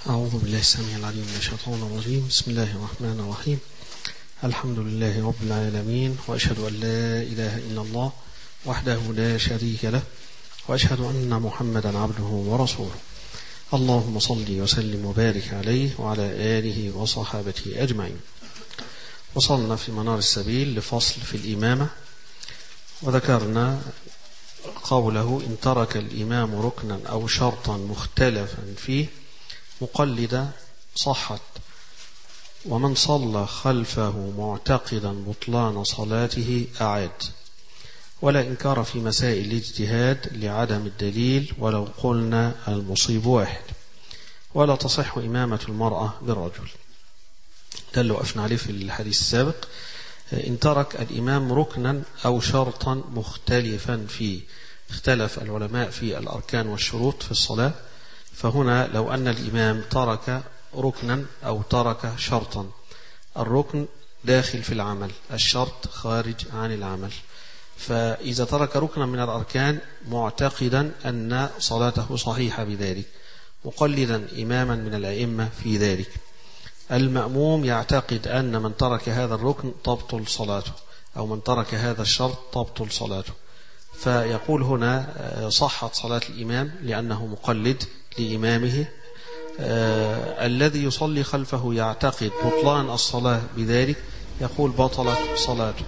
أعوذ بالله السميع العليم من الشيطان الرجيم. بسم الله الرحمن الرحيم. الحمد لله رب العالمين، وأشهد أن لا إله إلا الله وحده لا شريك له، وأشهد أن محمدا عبده ورسوله. اللهم صل وسلم وبارك عليه وعلى آله وصحابته أجمعين. وصلنا في منار السبيل لفصل في الإمامة، وذكرنا قوله: إن ترك الإمام ركنا أو شرطا مختلفا فيه مقلدا صحت، ومن صلى خلفه معتقدا بطلان صلاته أعاد، ولا إنكار في مسائل الاجتهاد لعدم الدليل ولو قلنا المصيب واحد، ولا تصح إمامة المرأة بالرجل. ده اللي وقفنا عليه في الحديث السابق. إن ترك الإمام ركنا أو شرطا مختلفا فيه، اختلف العلماء في الأركان والشروط في الصلاة، فهنا لو أن الإمام ترك ركنا أو ترك شرطا، الركن داخل في العمل، الشرط خارج عن العمل، فإذا ترك ركنا من الأركان معتقدا أن صلاته صحيحة بذلك، مقلدا إماما من الأئمة في ذلك، المأموم يعتقد أن من ترك هذا الركن تبطل صلاته، أو من ترك هذا الشرط تبطل صلاته، فيقول هنا صحت صلاة الإمام لأنه مقلد لإمامه. الذي يصلي خلفه يعتقد بطلان الصلاة بذلك، يقول بطلت صلاته.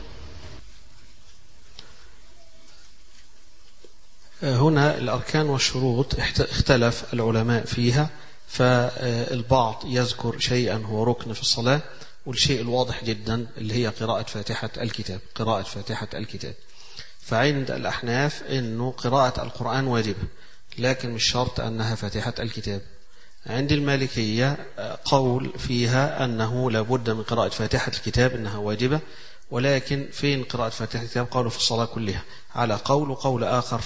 هنا الأركان والشروط اختلف العلماء فيها، فالبعض يذكر شيئا هو ركن في الصلاة، والشيء الواضح جدا اللي هي قراءة فاتحة الكتاب، قراءة فاتحة الكتاب. فعند الأحناف أنه قراءة القرآن واجبة، لكن مش شرط أنها فاتحة الكتاب. عند المالكية قول فيها أنه لابد من قراءة فاتحة الكتاب، أنها واجبة، ولكن فين قراءة فاتحة الكتاب؟ قالوا في الصلاة كلها، على قول، وقول آخر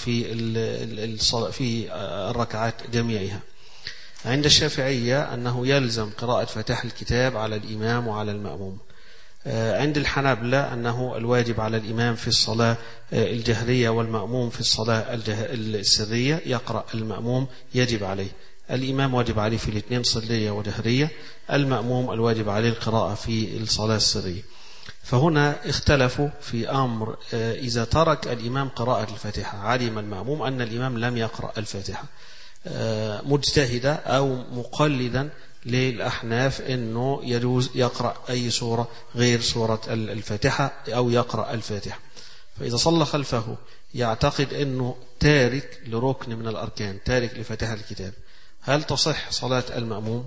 في الركعات جميعها. عند الشافعية أنه يلزم قراءة فاتحة الكتاب على الإمام وعلى المأموم. عند الحنابلة أنه الواجب على الإمام في الصلاة الجهرية والمأموم في الصلاة السرية، يقرأ المأموم يجب عليه، الإمام واجب عليه في الاثنين سرية وجهرية، المأموم الواجب عليه القراءة في الصلاة السرية. فهنا اختلفوا في أمر إذا ترك الإمام قراءة الفاتحة، علم المأموم أن الإمام لم يقرأ الفاتحة، مجتهدا أو مقلدا للأحناف أنه يجوز يقرأ أي سورة غير سورة الفاتحة أو يقرأ الفاتحة. فإذا صلى خلفه يعتقد أنه تارك لركن من الأركان، تارك لفاتحة الكتاب، هل تصح صلاة المأموم؟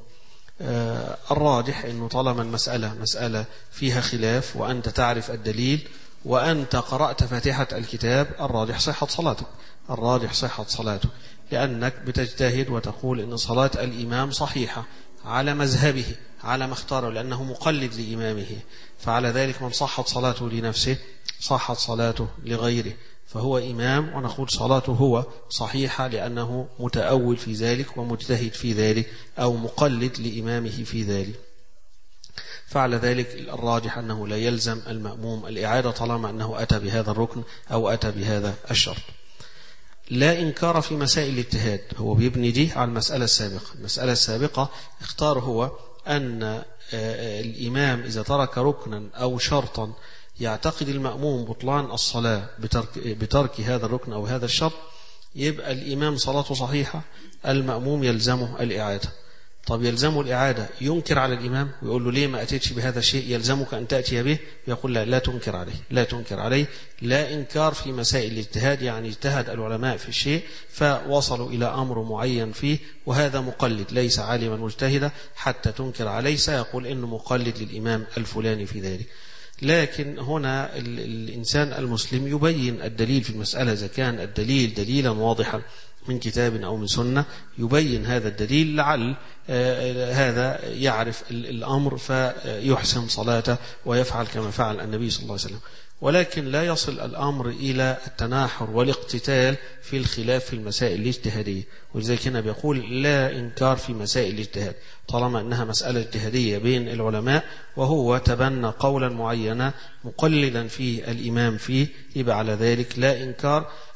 الراجح أنه طالما المسألة مسألة فيها خلاف وأنت تعرف الدليل وأنت قرأت فاتحة الكتاب، الراجح صحة صلاتك، الراجح صحة صلاتك، لأنك بتجتهد وتقول أن صلاة الإمام صحيحة على مذهبه، على ما اختاره، لأنه مقلد لإمامه، فعلى ذلك من صحت صلاته لنفسه صحت صلاته لغيره، فهو إمام، ونقول صلاته هو صحيحة لأنه متأول في ذلك ومجتهد في ذلك أو مقلد لإمامه في ذلك. فعلى ذلك الراجح أنه لا يلزم المأموم الإعادة طالما أنه أتى بهذا الركن أو أتى بهذا الشرط. لا إنكار في مسائل الاجتهاد، هو بيبني دي على المسألة السابقة. المسألة السابقة اختار هو أن الإمام إذا ترك ركنا أو شرطا يعتقد المأموم بطلان الصلاة بترك هذا الركن أو هذا الشرط، يبقى الإمام صلاته صحيحة، المأموم يلزمه الإعادة. طب يلزمه الإعادة، ينكر على الإمام ويقول له ليه ما أتيتش بهذا الشيء، يلزمك أن تأتي به، يقول لا تنكر عليه، لا تنكر عليه. لا إنكار في مسائل الاجتهاد، يعني اجتهد العلماء في الشيء فوصلوا إلى أمر معين فيه، وهذا مقلد ليس عالما مجتهدا حتى تنكر عليه، سيقول إنه مقلد للإمام الفلاني في ذلك. لكن هنا الإنسان المسلم يبين الدليل في المسألة، إذا كان الدليل دليلا واضحا من كتاب أو من سنة يبين هذا الدليل، لعل هذا يعرف الأمر فيحسن صلاته ويفعل كما فعل النبي صلى الله عليه وسلم. ولكن لا يصل الأمر إلى التناحر والاقتتال في الخلاف في المسائل الاجتهادية، ولذلك هنا بيقول لا إنكار في مسائل الاجتهاد طالما أنها مسألة اجتهادية بين العلماء، وهو تبنى قولا معينا مقلدا فيه الإمام فيه، يبقى على ذلك لا إنكار.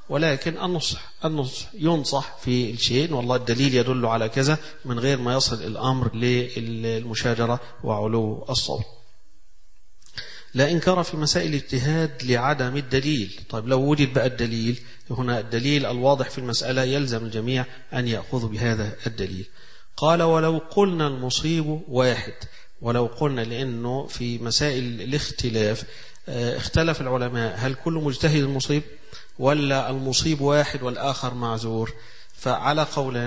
ولكن النصح ينصح في الشيء والله الدليل يدل على كذا من غير ما يصل الأمر للمشاجرة وعلو الصوت. لا إنكار في مسائل الاجتهاد لعدم الدليل. طيب لو وجد بقى الدليل هنا، الدليل الواضح في المسألة يلزم الجميع أن يأخذوا بهذا الدليل. قال ولو قلنا المصيب واحد، ولو قلنا لأنه في مسائل الاختلاف اختلف العلماء هل كل مجتهد مصيب ولا المصيب واحد والآخر معذور. فعلى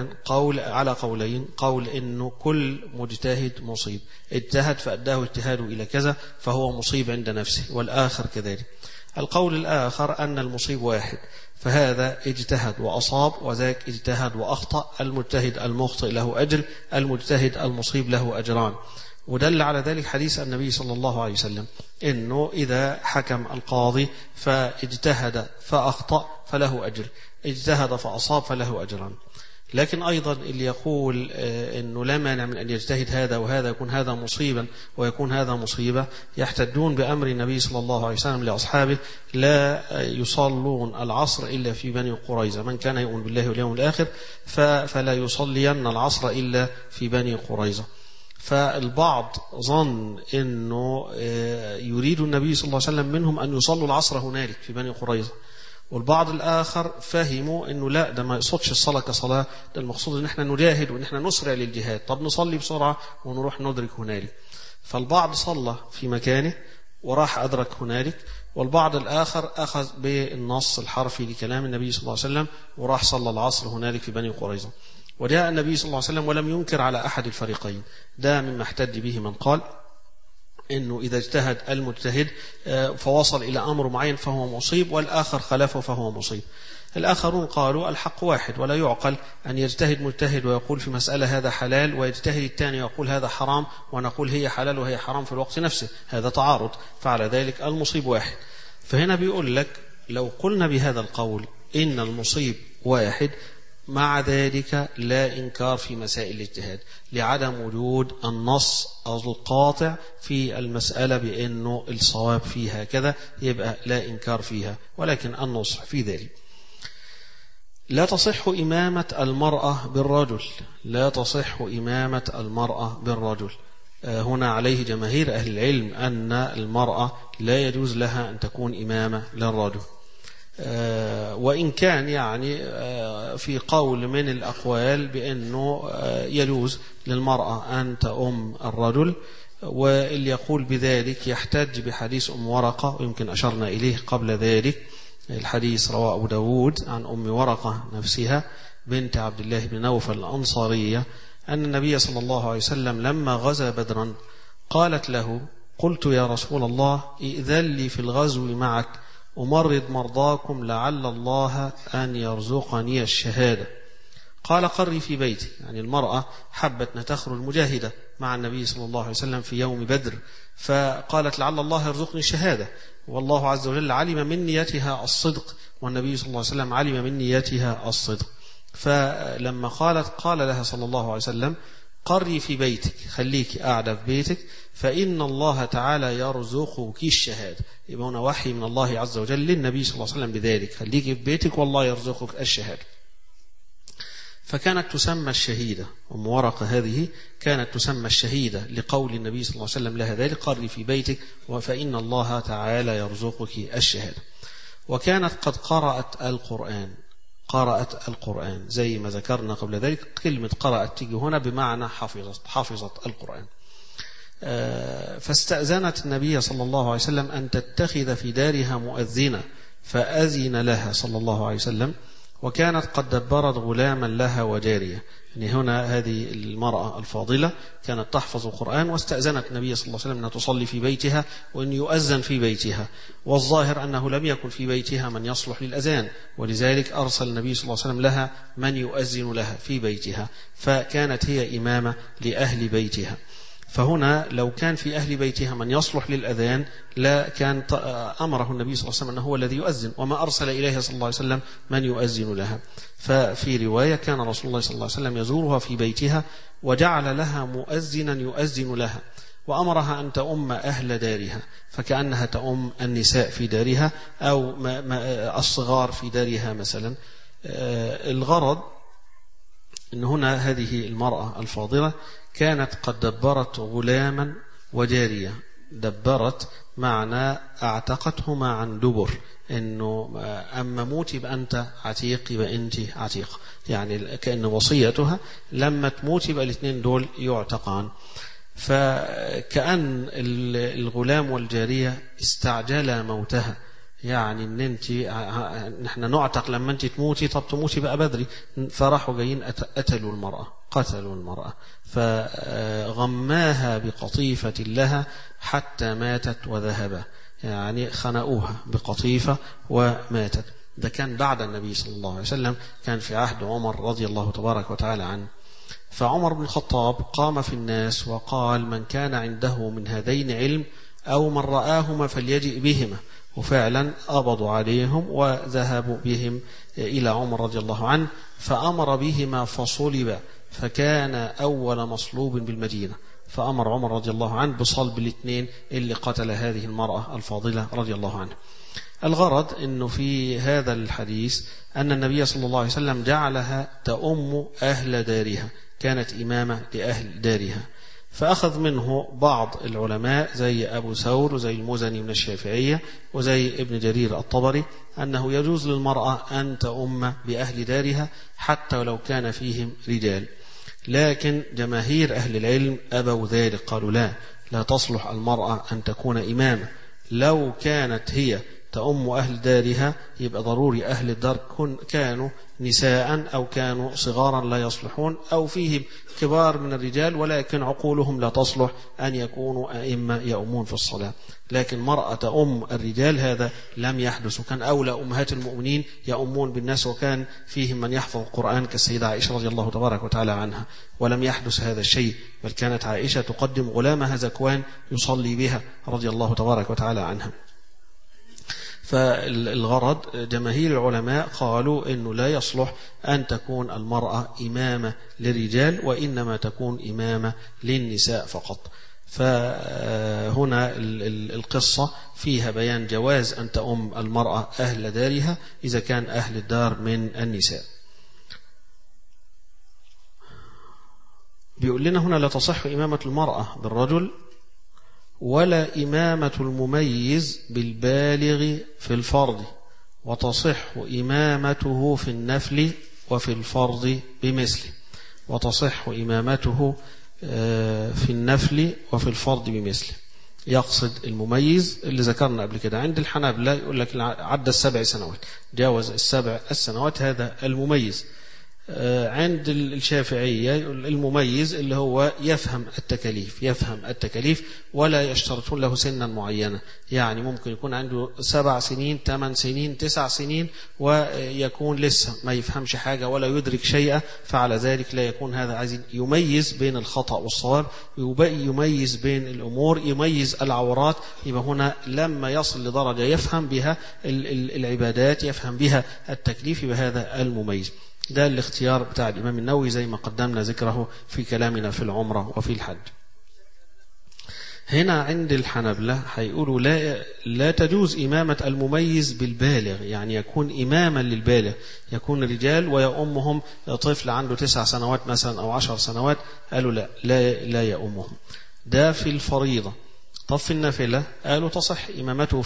قولين، قول إنه كل مجتهد مصيب، اجتهد فأداه اجتهاده إلى كذا فهو مصيب عند نفسه، والآخر كذلك. القول الآخر أن المصيب واحد، فهذا اجتهد وأصاب وذاك اجتهد وأخطأ، المجتهد المخطئ له أجر، المجتهد المصيب له أجران. ودل على ذلك حديث النبي صلى الله عليه وسلم إنه إذا حكم القاضي فاجتهد فأخطأ فله أجر، اجتهد فأصاب فله أجران. لكن أيضا اللي يقول إنه لا مانع من أن يجتهد هذا وهذا يكون هذا مصيبا ويكون هذا مصيبة، يحتجون بأمر النبي صلى الله عليه وسلم لأصحابه لا يصلون العصر إلا في بني قريظة، من كان يؤمن بالله واليوم الآخر فلا يصلين العصر إلا في بني قريظة. فالبعض ظن أنه يريد النبي صلى الله عليه وسلم منهم أن يصلوا العصر هنالك في بني قريظة، والبعض الآخر فهموا أنه لا، ده ما يقصدش الصلاة كصلاة، ده المقصود أن احنا نجاهد وأن احنا نسرع للجهاد، طب نصلي بسرعة ونروح ندرك هنالك. فالبعض صلى في مكانه وراح أدرك هنالك، والبعض الآخر أخذ بالنص الحرفي لكلام النبي صلى الله عليه وسلم وراح صلى العصر هنالك في بني قريظة. وجاء النبي صلى الله عليه وسلم ولم ينكر على أحد الفريقين، ده مما احتج به من قال إنه إذا اجتهد المجتهد فوصل إلى أمر معين فهو مصيب، والآخر خلفه فهو مصيب. الآخرون قالوا الحق واحد، ولا يعقل أن يجتهد مجتهد ويقول في مسألة هذا حلال، ويجتهد الثاني ويقول هذا حرام، ونقول هي حلال وهي حرام في الوقت نفسه، هذا تعارض، فعلى ذلك المصيب واحد. فهنا بيقول لك لو قلنا بهذا القول إن المصيب واحد، مع ذلك لا إنكار في مسائل الاجتهاد لعدم وجود النص القاطع في المسألة بأنه الصواب فيها كذا، يبقى لا إنكار فيها، ولكن النصح في ذلك. لا تصح إمامة المرأة بالرجل، لا تصح إمامة المرأة بالرجل. هنا عليه جماهير أهل العلم أن المرأة لا يجوز لها أن تكون إمامة للرجل، وإن كان يعني في قول من الأقوال بأنه يجوز للمرأة أن تؤم الرجل، واللي يقول بذلك يحتج بحديث أم ورقة، ويمكن أشرنا إليه قبل ذلك. الحديث رواه أبو داود عن أم ورقة نفسها بنت عبد الله بن نوفل الأنصارية أن النبي صلى الله عليه وسلم لما غزا بدرا قالت له: قلت يا رسول الله ائذن لي في الغزو معك أمرض مرضاكم لعل الله أن يرزقني الشهادة. قال: قري في بيتي. يعني المرأة حبت أن تخرج مجاهدة مع النبي صلى الله عليه وسلم في يوم بدر، فقالت لعل الله يرزقني الشهادة، والله عز وجل علم من نيتها الصدق، والنبي صلى الله عليه وسلم علم من نيتها الصدق. فلما قال لها صلى الله عليه وسلم: قري في بيتك، خليك قاعدة في بيتك، فإن الله تعالى يرزقك الشهادة. يبقى هنا وحي من الله عز وجل للنبي صلى الله عليه وسلم بذلك، خليك في بيتك والله يرزقك الشهادة. فكانت تسمى الشهيدة، أم ورقة هذه كانت تسمى الشهيدة لقول النبي صلى الله عليه وسلم لها ذلك: قري في بيتك فإن الله تعالى يرزقك الشهادة. وكانت قد قرأت القرآن زي ما ذكرنا قبل ذلك. كلمة قرأت تيجي هنا بمعنى حفظت القرآن. فاستأذنت النبي صلى الله عليه وسلم أن تتخذ في دارها مؤذنة، فأذن لها صلى الله عليه وسلم. وكانت قد دبرت غلاما لها وجارية. يعني هنا هذه المرأة الفاضلة كانت تحفظ القرآن، واستأذنت النبي صلى الله عليه وسلم أن تصلي في بيتها وأن يؤذن في بيتها، والظاهر أنه لم يكن في بيتها من يصلح للأذان، ولذلك أرسل النبي صلى الله عليه وسلم لها من يؤذن لها في بيتها، فكانت هي إمامة لأهل بيتها. فهنا لو كان في أهل بيتها من يصلح للأذان لا كان أمره النبي صلى الله عليه وسلم أنه هو الذي يؤذن، وما أرسل إليها صلى الله عليه وسلم من يؤذن لها. ففي رواية كان رسول الله صلى الله عليه وسلم يزورها في بيتها وجعل لها مؤذنا يؤذن لها، وأمرها أن تؤم أهل دارها، فكأنها تؤم النساء في دارها أو الصغار في دارها مثلا. الغرض أن هنا هذه المرأة الفاضلة كانت قد دبرت غلاما وجارية. دبرت معنى اعتقتهما عن دبر، انه اما موت يبقى انت عتيق، يبقى انت عتيق، يعني كأن وصيتها لما تموت يبقى الاثنين دول يعتقان. فكأن الغلام والجارية استعجل موتها، يعني ان انت نحن نعتق لما انت تموتي، طب تموتي بقى بدري. فراحوا جايين قتلوا المرأة فغماها بقطيفة لها حتى ماتت وذهب، يعني خنقوها بقطيفة وماتت. ده كان بعد النبي صلى الله عليه وسلم، كان في عهد عمر رضي الله تبارك وتعالى عنه. فعمر بن الخطاب قام في الناس وقال: من كان عنده من هذين علم أو من رآهما فليجئ بهما. وفعلا قبضوا عليهم وذهبوا بهم إلى عمر رضي الله عنه، فأمر بهما فصلب، فكان أول مصلوب بالمدينة. فأمر عمر رضي الله عنه بصلب الاثنين اللي قتل هذه المرأة الفاضلة رضي الله عنها. الغرض أنه في هذا الحديث أن النبي صلى الله عليه وسلم جعلها تؤم أهل دارها، كانت إمامة لأهل دارها. فأخذ منه بعض العلماء زي أبو ثور وزي المزني من الشافعية وزي ابن جرير الطبري أنه يجوز للمرأة أن تؤم بأهل دارها حتى ولو كان فيهم رجال، لكن جماهير أهل العلم أبوا ذلك، قالوا لا تصلح المرأة أن تكون إمامة. لو كانت هي تؤم أهل دارها يبقى ضروري أهل الدار كانوا نساء أو كانوا صغارا لا يصلحون أو فيهم كبار من الرجال ولكن عقولهم لا تصلح أن يكونوا أئمة يؤمون في الصلاة. لكن مرأة تؤم الرجال هذا لم يحدث، وكان أولى أمهات المؤمنين يؤمون بالناس، وكان فيهم من يحفظ القرآن كالسيدة عائشة رضي الله تبارك وتعالى عنها، ولم يحدث هذا الشيء، بل كانت عائشة تقدم غلامها زكوان يصلي بها رضي الله تبارك وتعالى عنها. فالغرض جماهير العلماء قالوا إنه لا يصلح أن تكون المرأة إمامة للرجال، وإنما تكون إمامة للنساء فقط. فهنا القصة فيها بيان جواز أن تؤم المرأة أهل دارها إذا كان أهل الدار من النساء. بيقول لنا هنا: لا تصح إمامة المرأة بالرجل ولا إمامة المميز بالبالغ في الفرض، وتصح إمامته في النفل وفي الفرض بمثله. وتصح إمامته في النفل وفي الفرض بمثله. يقصد المميز اللي ذكرنا قبل كده. عند الحنابلة يقول لك عدى 7 سنوات، جاوز 7 سنوات، هذا المميز. عند الشافعية المميز اللي هو يفهم التكاليف ولا يشترطون له سنا معينة، يعني ممكن يكون عنده 7 سنين 8 سنين 9 سنين ويكون لسه ما يفهمش حاجة ولا يدرك شيئا، فعلى ذلك لا يكون هذا عايز يميز بين الخطأ والصواب، يميز بين الأمور، يميز العورات. يبقى هنا لما يصل لدرجة يفهم بها العبادات، يفهم بها التكليف، بهذا المميز. ده الاختيار بتاع الإمام النووي زي ما قدمنا ذكره في كلامنا في العمرة وفي الحج. هنا عند الحنابلة هيقولوا لا تجوز إمامة المميز بالبالغ، يعني يكون إماما للبالغ، يكون رجال ويؤمهم طفل عنده 9 سنوات مثلا أو 10 سنوات، قالوا لا يؤمهم. ده في الفريضة. طب في النافلة قالوا تصح إمامته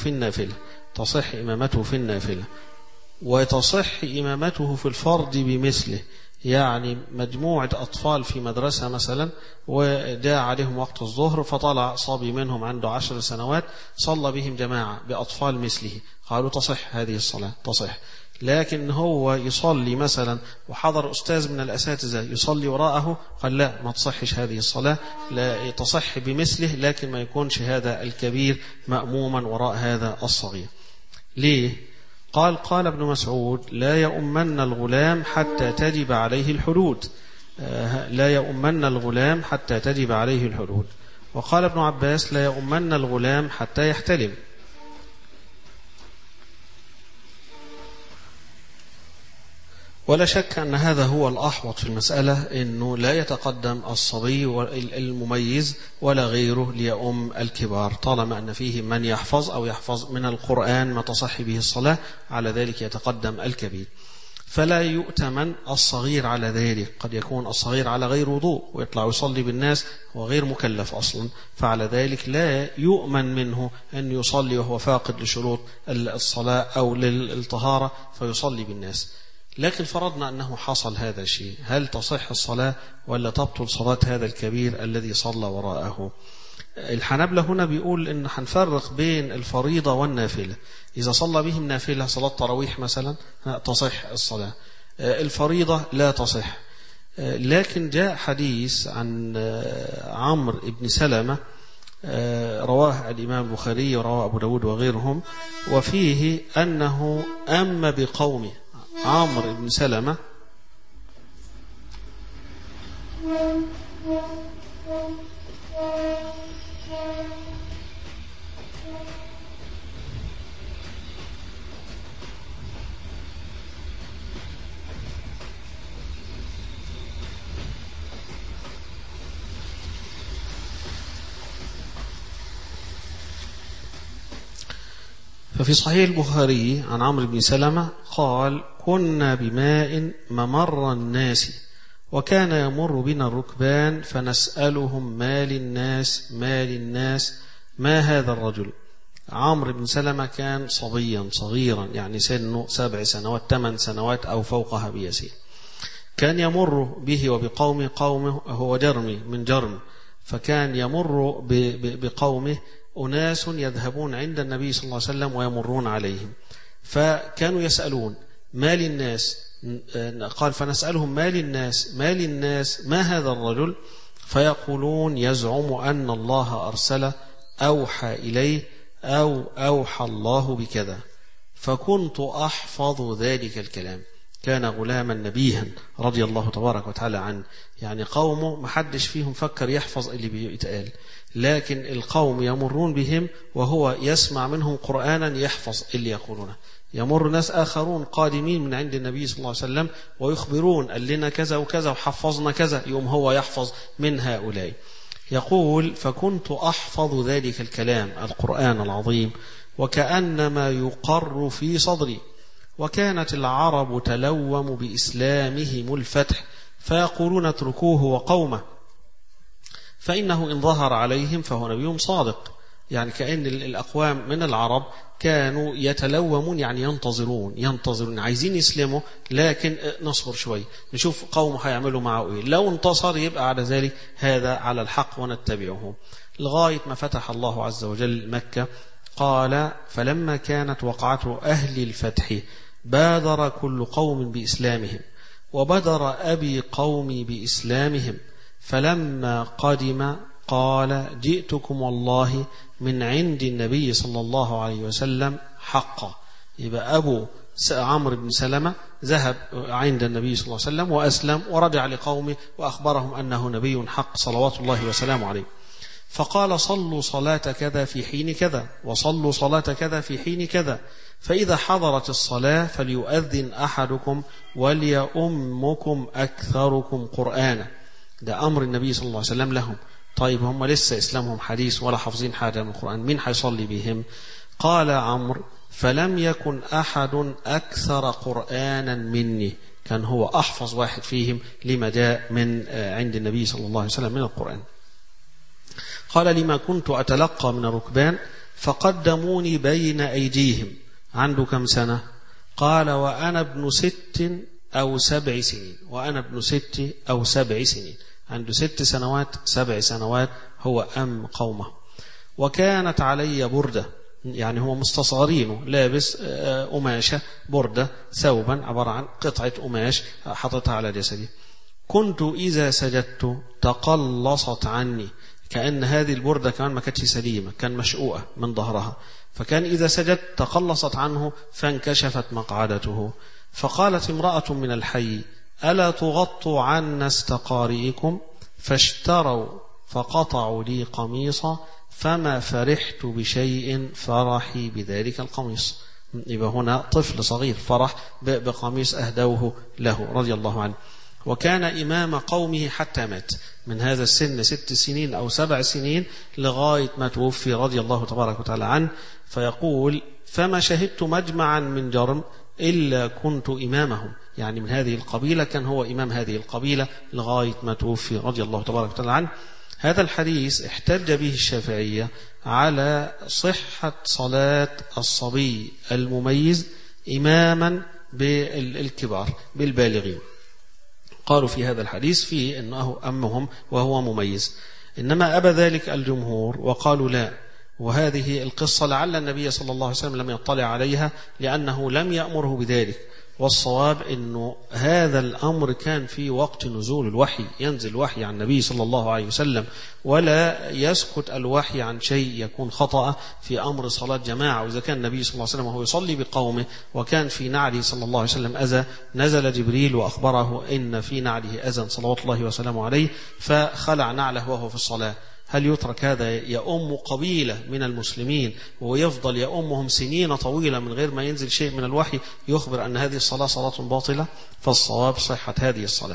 في النافلة، وتصح إمامته في الفرض بمثله. يعني مجموعة أطفال في مدرسة مثلا وجاء عليهم وقت الظهر، فطلع صبي منهم عنده 10 سنوات صلى بهم جماعة بأطفال مثله، قالوا تصح هذه الصلاة، تصح. لكن هو يصلي مثلا وحضر أستاذ من الأساتذة يصلي وراءه، قال لا، ما تصحش هذه الصلاة، لا تصح بمثله، لكن ما يكونش هذا الكبير مأموما وراء هذا الصغير. ليه؟ قال ابن مسعود: لا يؤمن الغلام حتى تجب عليه الحدود. لا يؤمن الغلام حتى تجب عليه الحدود. وقال ابن عباس: لا يؤمن الغلام حتى يحتلم. ولا شك أن هذا هو الأحوط في المسألة، أنه لا يتقدم الصبي المميز ولا غيره ليؤم الكبار، طالما أن فيه من يحفظ أو يحفظ من القرآن ما تصح به الصلاة، على ذلك يتقدم الكبير. فلا يؤتمن الصغير على ذلك، قد يكون الصغير على غير وضوء ويطلع يصلي بالناس وهو غير مكلف أصلا، فعلى ذلك لا يؤمن منه أن يصلي وهو فاقد لشروط الصلاة أو للطهارة فيصلي بالناس. لكن فرضنا أنه حصل هذا الشيء، هل تصح الصلاة ولا تبطل صلاة هذا الكبير الذي صلى وراءه؟ الحنابلة هنا بيقول إن هنفرق بين الفريضة والنافلة. إذا صلى بهم نافلة صلاة تراويح مثلا تصح الصلاة، الفريضة لا تصح. لكن جاء حديث عن عمرو بن سلمة رواه الإمام البخاري ورواه أبو داود وغيرهم، وفيه أنه أم بقومه. عمرو بن سلمة ففي صحيح البخاري عن عمرو بن سلمة قال: كنا بماء ممر الناس وكان يمر بنا الركبان فنسألهم ما للناس ما للناس ما هذا الرجل. عمرو بن سلمة كان صبيا صغيرا، يعني سنه 7 سنوات 8 سنوات أو فوقها بيسير. كان يمر به وبقومه، قومه هو جرمي من جرم، فكان يمر بقومه أناس يذهبون عند النبي صلى الله عليه وسلم ويمرون عليهم، فكانوا يسألون ما للناس، قال فنسألهم ما للناس ما للناس ما هذا الرجل، فيقولون يزعم أن الله أرسله أوحى إليه أو أوحى الله بكذا. فكنت أحفظ ذلك الكلام. كان غلاما نبيها رضي الله تبارك وتعالى عنه، يعني قومه محدش فيهم فكر يحفظ اللي بيتقال، لكن القوم يمرون بهم وهو يسمع منهم قرآنا يحفظ اللي يقولونه. يمر ناس آخرون قادمين من عند النبي صلى الله عليه وسلم ويخبرون قال لنا كذا وكذا وحفظنا كذا، يوم هو يحفظ من هؤلاء. يقول فكنت أحفظ ذلك الكلام القرآن العظيم وكأنما يقر في صدري. وكانت العرب تلوم بإسلامهم الفتح فيقولون اتركوه وقومه فإنه إن ظهر عليهم فهو نبي صادق. يعني كأن الأقوام من العرب كانوا يتلومون، يعني ينتظرون عايزين يسلموا، لكن نصبر شوي نشوف قوم هيعملوا معه إيه، لو انتصر يبقى على ذلك هذا على الحق ونتبعه، لغاية ما فتح الله عز وجل مكة. قال فلما كانت وقعة أهل الفتح بادر كل قوم بإسلامهم وبدر أبي قومي بإسلامهم، فلما قدم قال جئتكم والله من عند النبي صلى الله عليه وسلم حقا. يبقى أبو عمرو بن سلمة ذهب عند النبي صلى الله عليه وسلم وأسلم ورجع لقومه وأخبرهم أنه نبي حق صلوات الله وسلامه عليه. فقال صلوا صلاة كذا في حين كذا وصلوا صلاة كذا في حين كذا، فإذا حضرت الصلاة فليؤذن أحدكم وليؤمكم أكثركم قرآنا. ده أمر النبي صلى الله عليه وسلم لهم. طيب هم لسه إسلامهم حديث ولا حافظين حاجة من القرآن، مين حيصلي بهم؟ قال عمرو فلم يكن أحد أكثر قرآنا مني، كان هو أحفظ واحد فيهم لما جاء من عند النبي صلى الله عليه وسلم من القرآن. قال لما كنت أتلقى من الركبان فقدموني بين أيديهم. عنده كم سنة؟ قال وأنا ابن 6 أو 7 سنين. وأنا ابن 6 أو 7 سنين، عنده 6 سنوات 7 سنوات هو أم قومه. وكانت علي بردة، يعني هو مستصغرينه لابس قماشة بردة ثوبا عبارة عن قطعة قماش حطتها على جسدي. كنت إذا سجدت تقلصت عني، كأن هذه البردة كمان ما كانتش سليمة، كان مشقوقة من ظهرها، فكان إذا سجدت تقلصت عنه فانكشفت مقعدته. فقالت امرأة من الحي ألا تغطوا عنا استقارئكم؟ فاشتروا فقطعوا لي قميصا فما فرحت بشيء فرحي بذلك القميص. يبقى هنا طفل صغير فرح بقميص أهدوه له رضي الله عنه. وكان إمام قومه حتى مات، من هذا السن 6 سنين أو 7 سنين لغاية ما توفي رضي الله تبارك وتعالى عنه. فيقول: فما شهدت مجمعا من جرم إلا كنت إمامهم، يعني من هذه القبيلة كان هو إمام هذه القبيلة لغاية ما توفي رضي الله تبارك وتعالى عنه. هذا الحديث احتج به الشافعية على صحة صلاة الصبي المميز إماما بالكبار بالبالغين. قالوا في هذا الحديث فيه أنه أمهم وهو مميز، إنما أبى ذلك الجمهور وقالوا لا. وهذه القصة لعل النبي صلى الله عليه وسلم لم يطلع عليها لأنه لم يأمره بذلك، والصواب أنه هذا الأمر كان في وقت نزول الوحي، ينزل وحي عن النبي صلى الله عليه وسلم، ولا يسكت الوحي عن شيء يكون خطأ في أمر صلاة جماعة. وإذا كان النبي صلى الله عليه وسلم وهو يصلي بقومه وكان في نعله صلى الله عليه وسلم أذى، نزل جبريل وأخبره إن في نعله أذى صلوات الله وسلامه عليه، فخلع نعله وهو في الصلاة. هل يترك هذا يؤم قبيلة من المسلمين ويفضل يؤمهم سنين طويلة من غير ما ينزل شيء من الوحي يخبر أن هذه الصلاة صلاة باطلة؟ فالصواب صحة هذه الصلاة.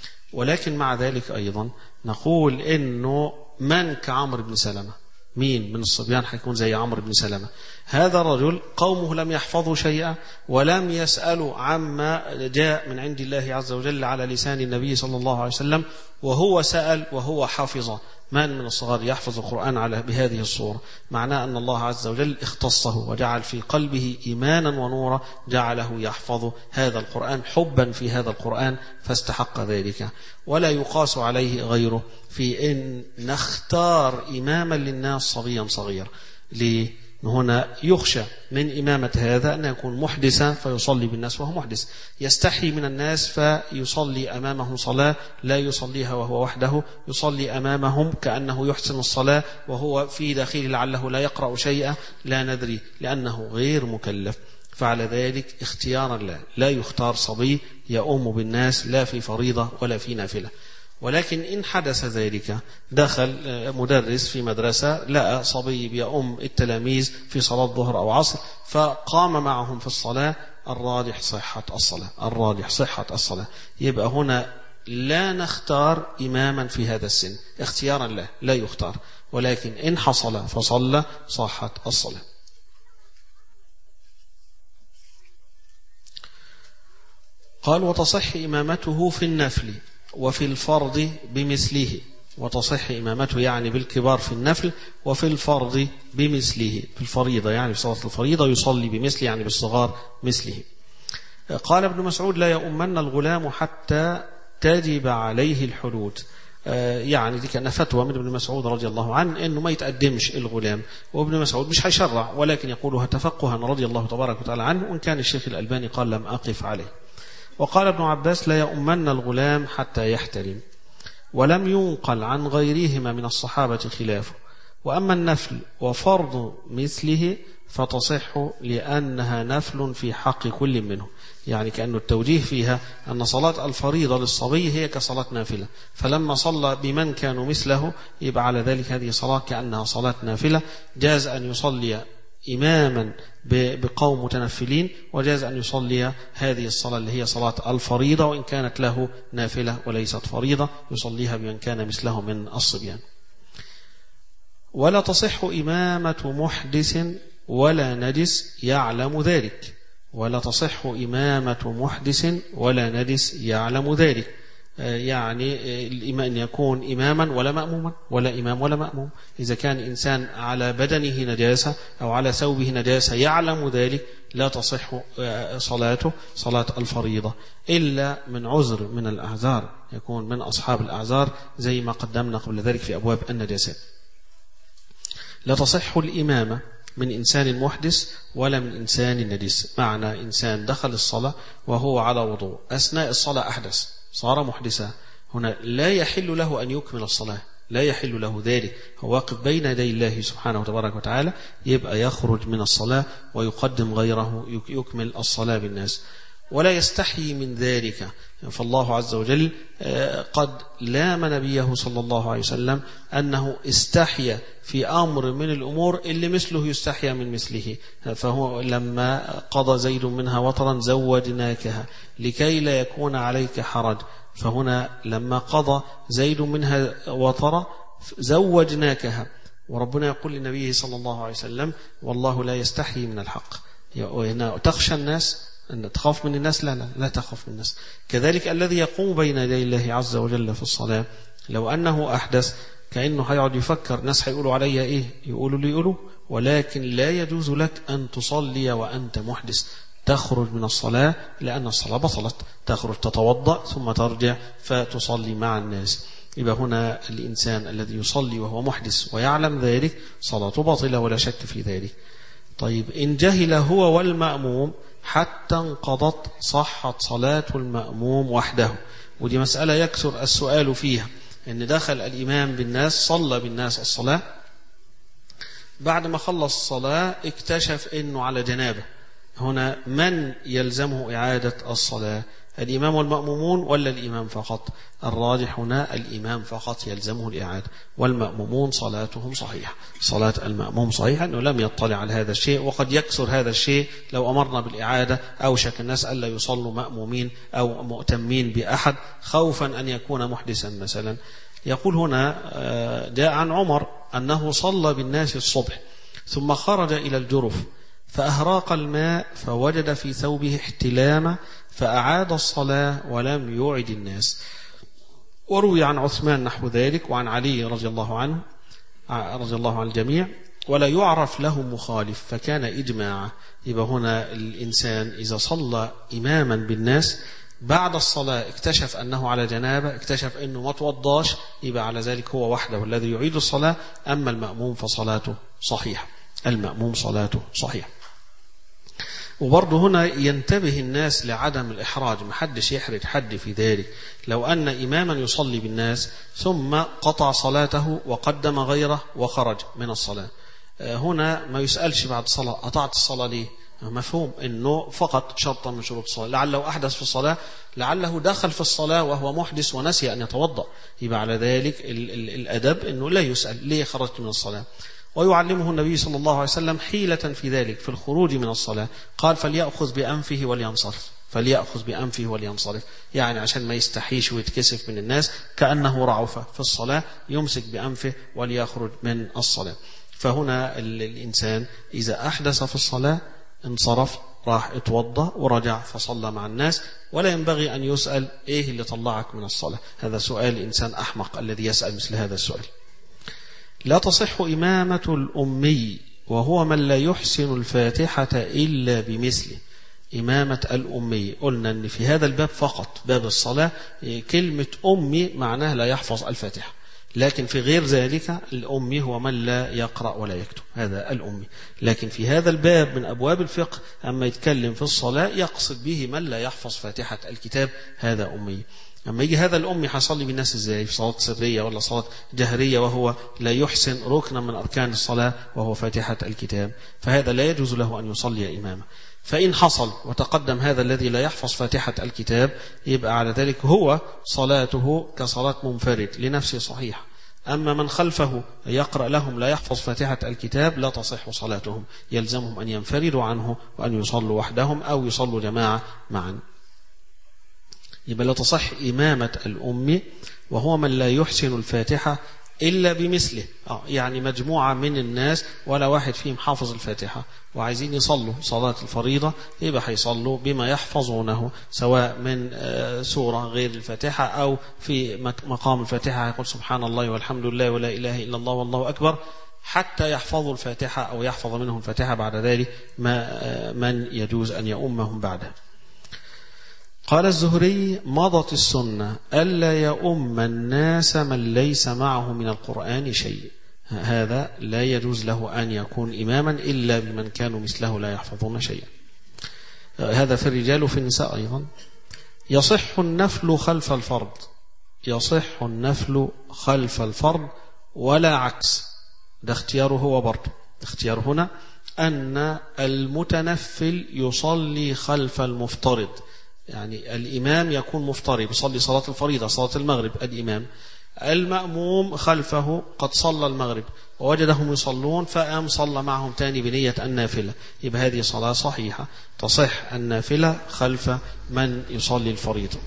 ولكن مع ذلك أيضا نقول إنه من كعمرو بن سلمة، مين من الصبيان حيكون زي عمرو بن سلمة؟ هذا الرجل قومه لم يحفظوا شيئا ولم يسألوا عما جاء من عند الله عز وجل على لسان النبي صلى الله عليه وسلم، وهو سأل وهو حافظ. من الصغار يحفظ القرآن بهذه الصورة؟ معناه أن الله عز وجل اختصه وجعل في قلبه إيمانا ونورا، جعله يحفظ هذا القرآن حبا في هذا القرآن فاستحق ذلك. ولا يقاس عليه غيره في أن نختار إماما للناس صبيا صغير. ليه؟ هنا يخشى من إمامة هذا أن يكون محدثا فيصلي بالناس وهو محدث، يستحي من الناس فيصلي أمامهم صلاة لا يصليها وهو وحده، يصلي أمامهم كأنه يحسن الصلاة وهو في داخله لعله لا يقرأ شيئا، لا ندري لأنه غير مكلف. فعلى ذلك اختيارا لا يختار صبي يؤم بالناس لا في فريضة ولا في نافلة. ولكن إن حدث ذلك، دخل مدرس في مدرسة لقى صبي بيؤم التلاميذ في صلاة ظهر أو عصر فقام معهم في الصلاة، الراجح صحة الصلاة. يبقى هنا لا نختار إماما في هذا السن اختيارا لا يختار، ولكن إن حصل فصلى صحة الصلاة. قال: وتصح إمامته في النفل وفي الفرض بمثله. وتصح إمامته يعني بالكبار في النفل، وفي الفرض بمثله، في الفريضة يعني في صلاة الفريضة يصلي بمثله يعني بالصغار مثله. قال ابن مسعود: لا يؤمن الغلام حتى تجب عليه الحدود. يعني دي كان فتوى من ابن مسعود رضي الله عنه إنه ما يتقدمش الغلام، وابن مسعود مش هيشرع ولكن يقولها تفقها رضي الله تبارك وتعالى عنه، وإن كان الشيخ الألباني قال لم أقف عليه. وقال ابن عباس: لا يؤمن الغلام حتى يحتلم. ولم ينقل عن غيرهما من الصحابة خلافه. وأما النفل وفرض مثله فتصح لأنها نفل في حق كل منهم، يعني كأنه التوجيه فيها أن صلاة الفريضة للصبي هي كصلاة نافلة، فلما صلى بمن كانوا مثله يبقى على ذلك هذه صلاة كأنها صلاة نافلة. جاز أن يصلي إماما بقوم متنفلين، وجاز أن يصلي هذه الصلاة اللي هي صلاة الفريضة وإن كانت له نافلة وليست فريضة، يصليها بمن كان مثله من الصبيان. ولا تصح إمامة محدث ولا نجس يعلم ذلك. ولا تصح إمامة محدث ولا نجس يعلم ذلك، يعني الإمام أن يكون إماما ولا مأموما، ولا إمام ولا مأموم. إذا كان إنسان على بدنه نجاسة أو على ثوبه نجاسة يعلم ذلك لا تصح صلاته صلاة الفريضة إلا من عذر من الأعذار، يكون من أصحاب الأعذار زي ما قدمنا قبل ذلك في أبواب النجاسات. لا تصح الإمامة من إنسان محدث ولا من إنسان نجس. معنى إنسان دخل الصلاة وهو على وضوء، أثناء الصلاة أحدث صار محدثا، هنا لا يحل له أن يكمل الصلاة، لا يحل له ذلك، هو واقف بين يدي الله سبحانه وتبارك وتعالى، يبقى يخرج من الصلاة ويقدم غيره يكمل الصلاة بالناس. ولا يستحي من ذلك. فالله عز وجل قد لام نبيه صلى الله عليه وسلم أنه استحيا في أمر من الأمور اللي مثله يستحيا من مثله. فهو لما قضى زيد منها وطرا زوجناكها لكي لا يكون عليك حرج، فهنا لما قضى زيد منها وطرا زوجناكها، وربنا يقول لنبيه صلى الله عليه وسلم والله لا يستحي من الحق. هنا تخشى الناس، أن تخاف من الناس؟ لا تخاف من الناس. كذلك الذي يقوم بين يدي الله عز وجل في الصلاة لو أنه أحدث كأنه هيقعد يفكر ناس هيقولوا علي إيه، يقولوا لي يقولوا، ولكن لا يجوز لك أن تصلي وأنت محدث. تخرج من الصلاة لأن الصلاة بطلت، تخرج تتوضأ ثم ترجع فتصلي مع الناس. يبقى هنا الإنسان الذي يصلي وهو محدث ويعلم ذلك صلاته باطلة ولا شك في ذلك. طيب إن جهل هو والمأموم حتى انقضت صحت صلاة المأموم وحده. ودي مسألة يكثر السؤال فيها، إن دخل الإمام بالناس صلى بالناس الصلاة، بعد ما خلص الصلاة اكتشف إنه على جنابه. هنا من يلزمه إعادة الصلاة؟ الإمام والمأمومون ولا الإمام فقط؟ الراجح هنا الإمام فقط يلزمه الإعادة، والمأمومون صلاتهم صحيحة. صلاة المأموم صحيحة أنه لم يطلع على هذا الشيء. وقد يكثر هذا الشيء لو أمرنا بالإعادة أوشك الناس ألا يصلوا مأمومين أو مؤتمين بأحد خوفا أن يكون محدثا مثلا. يقول هنا جاء عن عمر أنه صلى بالناس الصبح ثم خرج إلى الجرف فأهراق الماء فوجد في ثوبه احتلاما فأعاد الصلاة ولم يعد الناس. وروي عن عثمان نحو ذلك، وعن علي رضي الله عنه رضي الله عن الجميع، ولا يعرف له مخالف فكان إجماعا. يبقى هنا الإنسان إذا صلى إماما بالناس بعد الصلاة اكتشف أنه على جنابة، اكتشف أنه ما توضاش، يبقى على ذلك هو وحده الذي يعيد الصلاة. أما المأموم فصلاته صحيحة، المأموم صلاته صحيحة. وبرضه هنا ينتبه الناس لعدم الإحراج، محدش يحرج حد في ذلك. لو أن إماما يصلي بالناس ثم قطع صلاته وقدم غيره وخرج من الصلاة، هنا ما يسألش بعد الصلاة قطعت الصلاة ليه؟ مفهوم أنه فقط شرط من شروط الصلاة، لعله أحدث في الصلاة، لعله دخل في الصلاة وهو محدث ونسي أن يتوضأ. يبقى على ذلك الأدب أنه لا يسأل ليه خرجت من الصلاة. ويعلمه النبي صلى الله عليه وسلم حيلة في ذلك في الخروج من الصلاة، قال فليأخذ بأنفه ولينصرف، فليأخذ بأنفه ولينصرف، يعني عشان ما يستحيش ويتكسف من الناس كأنه رعف في الصلاة، يمسك بأنفه وليخرج من الصلاة. فهنا الإنسان إذا أحدث في الصلاة انصرف، راح اتوضى ورجع فصلى مع الناس، ولا ينبغي أن يسأل إيه اللي طلعك من الصلاة. هذا سؤال إنسان أحمق الذي يسأل مثل هذا السؤال. لا تصح إمامة الأمي وهو من لا يحسن الفاتحة إلا بمثله. إمامة الأمي قلنا أن في هذا الباب فقط، باب الصلاة، كلمة أمي معناها لا يحفظ الفاتحة، لكن في غير ذلك الأمي هو من لا يقرأ ولا يكتب، هذا الأمي. لكن في هذا الباب من أبواب الفقه أما يتكلم في الصلاة يقصد به من لا يحفظ فاتحة الكتاب، هذا أمي. أما يجي هذا الأمي حصلي بالناس إزاي؟ في صلاة سرية ولا صلاة جهرية وهو لا يحسن ركنا من أركان الصلاة وهو فاتحة الكتاب، فهذا لا يجوز له أن يصلي إماما. فإن حصل وتقدم هذا الذي لا يحفظ فاتحة الكتاب، يبقى على ذلك هو صلاته كصلاة منفرد لنفسه صحيح. أما من خلفه يقرأ لهم لا يحفظ فاتحة الكتاب لا تصح صلاتهم، يلزمهم أن ينفردوا عنه وأن يصلوا وحدهم أو يصلوا جماعة معا. يبقى لا تصح إمامة الأم وهو من لا يحسن الفاتحة إلا بمثله. يعني مجموعة من الناس ولا واحد فيهم حافظ الفاتحة وعايزين يصلوا صلاة الفريضة، يبقى هيصلوا بما يحفظونه، سواء من سورة غير الفاتحة أو في مقام الفاتحة يقول سبحان الله والحمد لله ولا إله إلا الله والله أكبر، حتى يحفظوا الفاتحة أو يحفظ منهم الفاتحة. بعد ذلك من يجوز أن يؤمهم بعده. قال الزهري مضت السنة ألا يؤم الناس من ليس معه من القرآن شيء، هذا لا يجوز له أن يكون إماما إلا بمن كانوا مثله لا يحفظون شيئا. هذا في الرجال وفي النساء أيضا. يصح النفل خلف الفرض، يصح النفل خلف الفرض ولا عكس، ده اختياره هو برضه. اختيار هنا أن المتنفل يصلي خلف المفترض، يعني الإمام يكون مفترض يصلي صلاة الفريضة صلاة المغرب الإمام، المأموم خلفه قد صلى المغرب ووجدهم يصلون فقام صلى معهم تاني بنية النافلة، يبقى هذه صلاة صحيحة تصح النافلة خلف من يصلي الفريضة.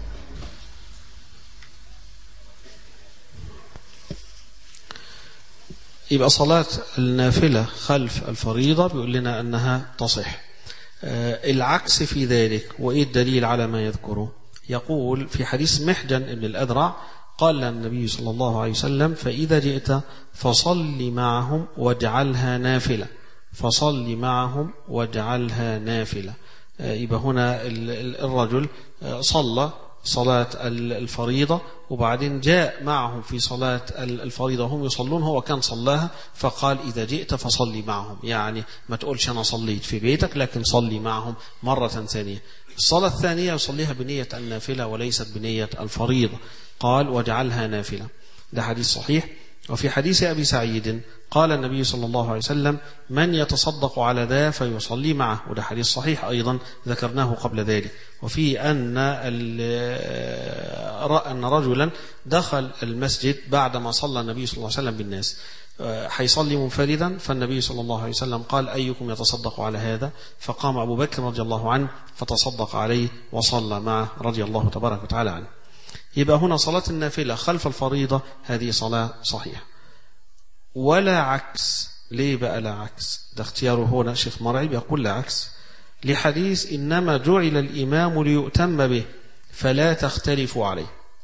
يبقى صلاة النافلة خلف الفريضة بيقول لنا أنها تصح. العكس في ذلك، وإيه الدليل على ما يذكره؟ يقول في حديث محجن بن الأذرع قال النبي صلى الله عليه وسلم: فإذا جئت فصل معهم واجعلها نافلة، فصل معهم واجعلها نافلة. يبقى هنا الرجل صلى صلاة الفريضة وبعدين جاء معهم في صلاة الفريضة هم يصلون، هو كان صلاها فقال: إذا جئت فصلي معهم، يعني ما تقولش أنا صليت في بيتك لكن صلي معهم مرة ثانية. الصلاة الثانية يصليها بنية النافلة وليست بنية الفريضة، قال: واجعلها نافلة. ده حديث صحيح. وفي حديث أبي سعيد قال النبي صلى الله عليه وسلم: من يتصدق على ذا فيصلي معه، وده حديث صحيح أيضا ذكرناه قبل ذلك. وفي أن رجلا دخل المسجد بعدما صلى النبي صلى الله عليه وسلم بالناس، حيصلي منفردا، فالنبي صلى الله عليه وسلم قال: أيكم يتصدق على هذا؟ فقام أبو بكر رضي الله عنه فتصدق عليه وصلى معه رضي الله تبارك وتعالى عنه. يبقى هنا صلاة النافلة خلف الفريضة هذه صلاة صحيحة، ولا عكس. ليه بقى لا عكس؟ ده اختياره هنا الشيخ مرعي بيقول لا عكس لحديث: إنما جعل الإمام ليؤتم به فلا تختلفوا عليه.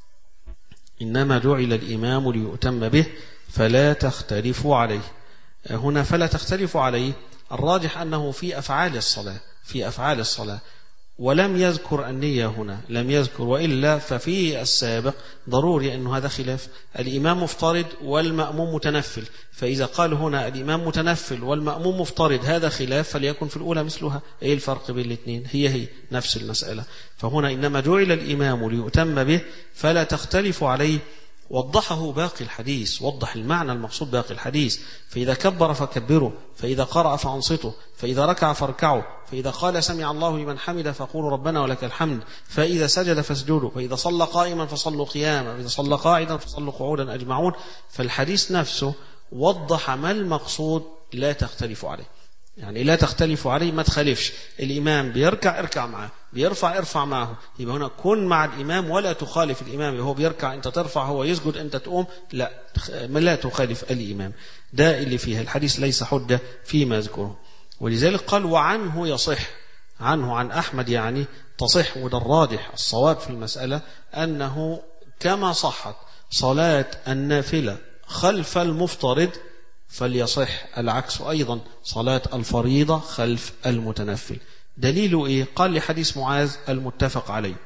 إنما جعل الإمام ليؤتم به فلا تختلفوا عليه. هنا فلا تختلفوا عليه الراجح أنه في أفعال الصلاة، في أفعال الصلاة، ولم يذكر النية هنا، لم يذكر، وإلا ففي السابق ضروري أنه هذا خلاف. الإمام مفترض والمأموم متنفل، فإذا قال هنا الإمام متنفل والمأموم مفترض هذا خلاف، فليكن في الأولى مثلها. إيه الفرق بين الاثنين؟ هي نفس المسألة. فهنا إنما جعل الإمام ليؤتم به فلا تختلفوا عليه، وضحه باقي الحديث، وضح المعنى المقصود باقي الحديث: فإذا كبر فكبروا، فإذا قرأ فأنصتوا، فإذا ركع فاركعوا، فإذا قال سمع الله لمن حمده فقولوا ربنا ولك الحمد، فإذا سجد فاسجدوا، فإذا صلى قائما فصلوا قياما، فإذا صلى قاعدا فصلوا قعودا أجمعون. فالحديث نفسه وضح ما المقصود لا تختلفوا عليه، يعني لا تختلفوا عليه، ما تخالفش. الإمام بيركع اركع معه، بيرفع ارفع معه، يبقى هنا كن مع الإمام ولا تخالف الإمام. هو بيركع أنت ترفع، هو يسجد أنت تقوم، لا تخالف الإمام. ده اللي فيها الحديث ليس حجة فيما يذكره. ولذلك قال: وعنه يصح، عنه عن أحمد يعني تصح. وده الراجح الصواب في المسألة أنه كما صحت صلاة النافلة خلف المفترض فليصح العكس أيضا، صلاة الفريضة خلف المتنفل. دليله إيه؟ قال لحديث معاذ المتفق عليه.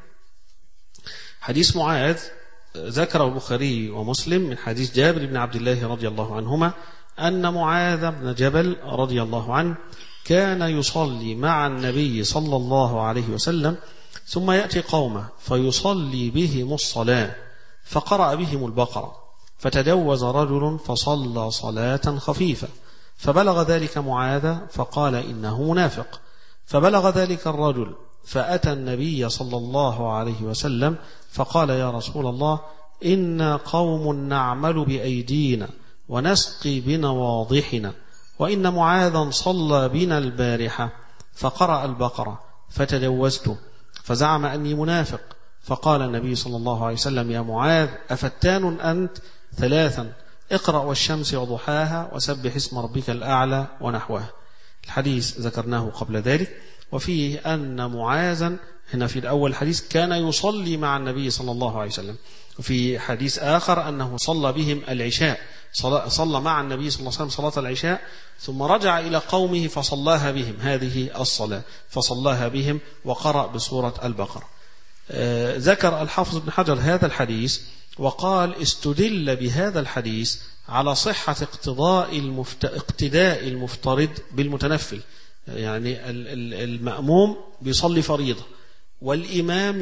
حديث معاذ ذكره البخاري ومسلم من حديث جابر بن عبد الله رضي الله عنهما أن معاذ بن جبل رضي الله عنه كان يصلي مع النبي صلى الله عليه وسلم، ثم يأتي قومه فيصلي بهم الصلاة، فقرأ بهم البقرة، فتجوز رجل فصلى صلاة خفيفة، فبلغ ذلك معاذ فقال: إنه منافق. فبلغ ذلك الرجل فأتى النبي صلى الله عليه وسلم فقال: يا رسول الله، إنا قوم نعمل بأيدينا ونسقي بنواضحنا، وإن معاذا صلى بنا البارحة فقرأ البقرة فتجوزته، فزعم أني منافق. فقال النبي صلى الله عليه وسلم: يا معاذ، أفتان أنت؟ ثلاثا: اقرأ والشمس وضحاها وسبح اسم ربك الأعلى ونحوه. الحديث ذكرناه قبل ذلك. وفيه أن معاذا هنا في الأول الحديث كان يصلي مع النبي صلى الله عليه وسلم، وفي حديث آخر أنه صلى بهم العشاء، صلى مع النبي صلى الله عليه وسلم صلاة العشاء، ثم رجع إلى قومه فصلاها بهم هذه الصلاة، فصلاها بهم وقرأ بسورة البقرة. ذكر الحافظ ابن حجر هذا الحديث وقال: استدل بهذا الحديث على صحة اقتداء المفترض بالمتنفل، يعني المأموم بيصلي فريضة والإمام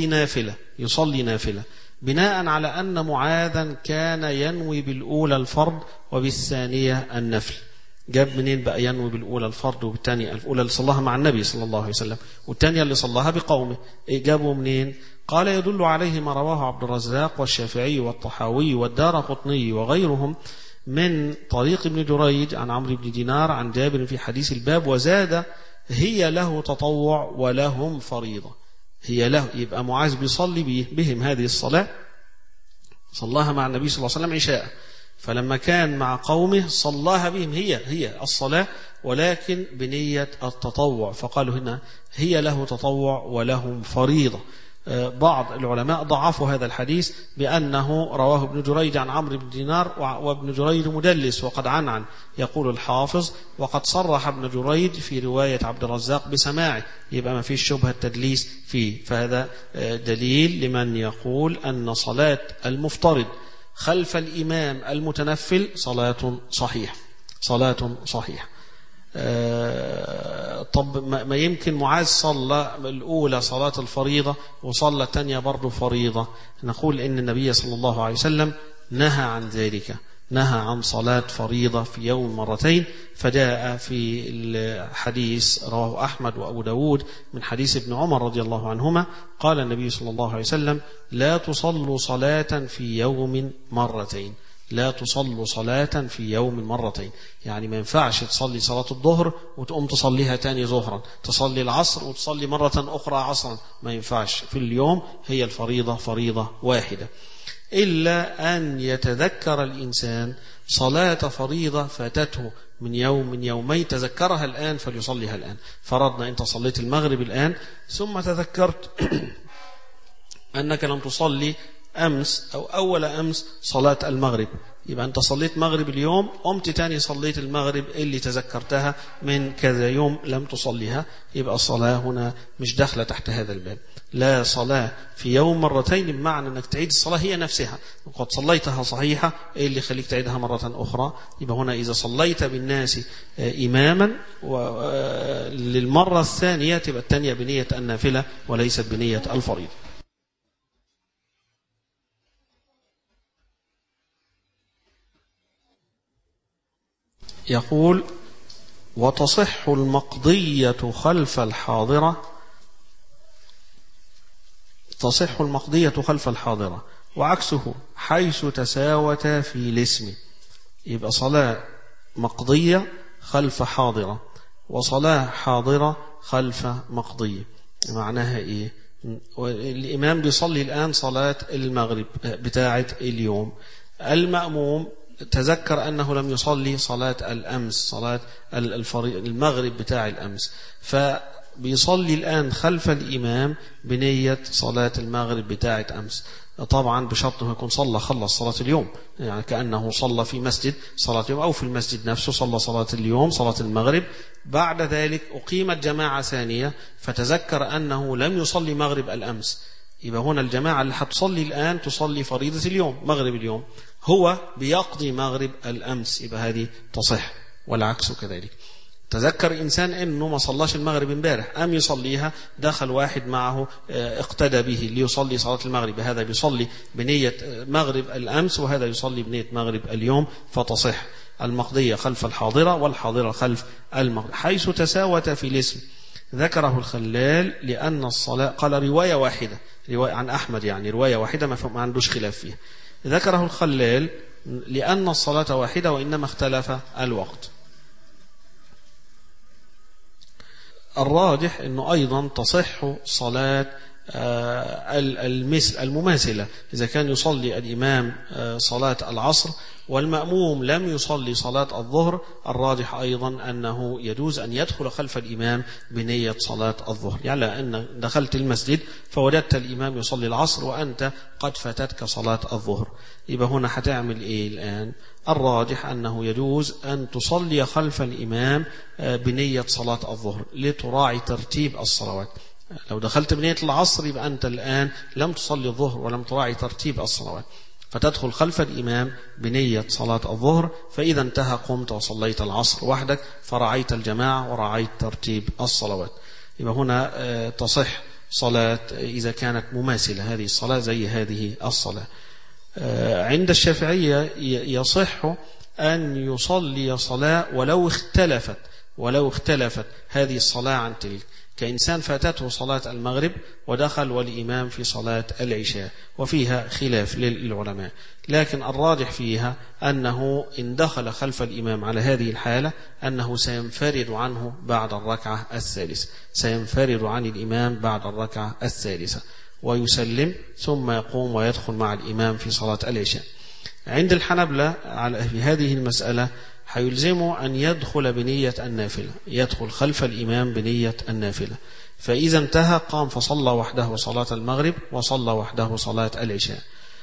يصلي نافلة بناء على أن معاذا كان ينوي بالأولى الفرض وبالثانية النفل. جاب منين بقى ينوي بالأولى الفرض وبالثانية الأولى اللي صلاها مع النبي صلى الله عليه وسلم والثانية اللي صلاها بقومه؟ جابوا منين؟ قال يدل عليه ما رواه عبد الرزاق والشافعي والطحاوي والدارقطني وغيرهم من طريق ابن جريج عن عمرو بن دينار عن جابر في حديث الباب، وزاد هي له تطوع ولهم فريضة. هي له، يبقى معاذ بيصلي بهم هذه الصلاة، صلاها مع النبي صلى الله عليه وسلم عشاء، فلما كان مع قومه صلاها بهم هي الصلاة ولكن بنية التطوع، فقالوا هنا هي له تطوع ولهم فريضة. بعض العلماء ضعفوا هذا الحديث بأنه رواه ابن جريج عن عمرو بن دينار، وابن جريج مدلس وقد عنعن. يقول الحافظ وقد صرح ابن جريج في رواية عبد الرزاق بسماعه، يبقى ما فيش شبهة تدليس فيه. فهذا دليل لمن يقول أن صلاة المفترض خلف الإمام المتنفل صلاة صحيحة. طب ما يمكن معاذ صلى الأولى صلاة الفريضة وصلى الثانية برضو فريضة؟ نقول إن النبي صلى الله عليه وسلم نهى عن ذلك، نهى عن صلاة فريضة في يوم مرتين. فجاء في الحديث رواه أحمد وأبو داود من حديث ابن عمر رضي الله عنهما قال النبي صلى الله عليه وسلم لا تصلوا صلاة في يوم مرتين، لا تصلوا صلاة في يوم مرتين. يعني ما ينفعش تصلي صلاة الظهر وتقوم تصليها تاني ظهرا، تصلي العصر وتصلي مرة أخرى عصرا، ما ينفعش. في اليوم هي الفريضة فريضة واحدة، إلا أن يتذكر الإنسان صلاة فريضة فاتته من يوم من يومين، تذكرها الآن فليصليها الآن. فرضنا أنت صليت المغرب الآن ثم تذكرت أنك لم تصلي أمس أو أول أمس صلاة المغرب، يبقى أنت صليت مغرب اليوم، قمت تاني صليت المغرب اللي تذكرتها من كذا يوم لم تصليها، يبقى الصلاة هنا مش داخلة تحت هذا الباب. لا صلاة في يوم مرتين بمعنى أنك تعيد الصلاة هي نفسها، وقد صليتها صحيحة، إيه اللي يخليك تعيدها مرة أخرى؟ يبقى هنا إذا صليت بالناس إماما للمرة الثانية تبقى الثانية بنية النافلة وليست بنية الفريضة. يقول وتصح المقضية خلف الحاضرة، تصح المقضية خلف الحاضرة وعكسه حيث تساوتا في الاسم. يبقى صلاة مقضية خلف حاضرة وصلاة حاضرة خلف مقضية. معناها إيه؟ الإمام بيصلي الآن صلاة المغرب بتاعة اليوم، المأموم تذكر أنه لم يصلي صلاة الأمس، صلاة المغرب بتاع الأمس، فبيصلي الآن خلف الإمام بنية صلاة المغرب بتاعة أمس، طبعا بشرط أنه يكون خلص صلاة اليوم، يعني كأنه صلى في مسجد صلاة اليوم أو في المسجد نفسه صلى صلاة اليوم صلاة المغرب. بعد ذلك أقيمت جماعة ثانية فتذكر أنه لم يصلي مغرب الأمس، يبقى هنا الجماعة اللي هتصلي الآن تصلي فريضة اليوم مغرب اليوم، هو بيقضي مغرب الأمس، يبقى هذه تصح. والعكس كذلك، تذكر إنسان أنه ما صلاش المغرب امبارح أم يصليها، دخل واحد معه اقتدى به ليصلي صلاة المغرب، هذا بيصلي بنية مغرب الأمس وهذا يصلي بنية مغرب اليوم، فتصح المقضية خلف الحاضرة والحاضرة خلف المغرب حيث تساوت في الاسم. ذكره الخلال لأن الصلاة، قال رواية واحدة، رواية عن أحمد، يعني رواية واحدة ما عندوش خلاف فيها. ذكره الخلال لأن الصلاة واحدة وإنما اختلف الوقت. الراجح أنه أيضا تصح صلاة المماثلة، إذا كان يصلي الإمام صلاة العصر والمأموم لم يصلي صلاة الظهر، الراجح أيضا أنه يجوز أن يدخل خلف الإمام بنية صلاة الظهر. يعني أن دخلت المسجد فوجدت الإمام يصلي العصر وأنت قد فاتتك صلاة الظهر، يبقى هنا هتعمل إيه الآن؟ الراجح أنه يجوز أن تصلي خلف الإمام بنية صلاة الظهر لتراعي ترتيب الصلوات. لو دخلت بنية العصر يبقى أنت الآن لم تصلي الظهر ولم تراعي ترتيب الصلوات، فتدخل خلف الإمام بنية صلاة الظهر، فإذا انتهى قمت وصليت العصر وحدك فرعيت الجماعة ورعيت ترتيب الصلوات. يبقى هنا تصح صلاة إذا كانت مماثلة، هذه الصلاة زي هذه الصلاة. عند الشافعية يصح أن يصلي صلاة ولو اختلفت هذه الصلاة عن تلك، كإنسان فاتته صلاة المغرب ودخل والإمام في صلاة العشاء، وفيها خلاف للعلماء، لكن الراجح فيها أنه إن دخل خلف الإمام على هذه الحالة أنه سينفرد عنه بعد الركعة الثالثة، سينفرد عن الإمام بعد الركعة الثالثة ويسلم ثم يقوم ويدخل مع الإمام في صلاة العشاء. عند الحنبلة في هذه المسألة هيلزمه أن يدخل بنية النافلة، يدخل خلف الإمام بنية النافلة، فإذا انتهى قام فصلى وحده صلاة المغرب وصلى وحده صلاة العشاء.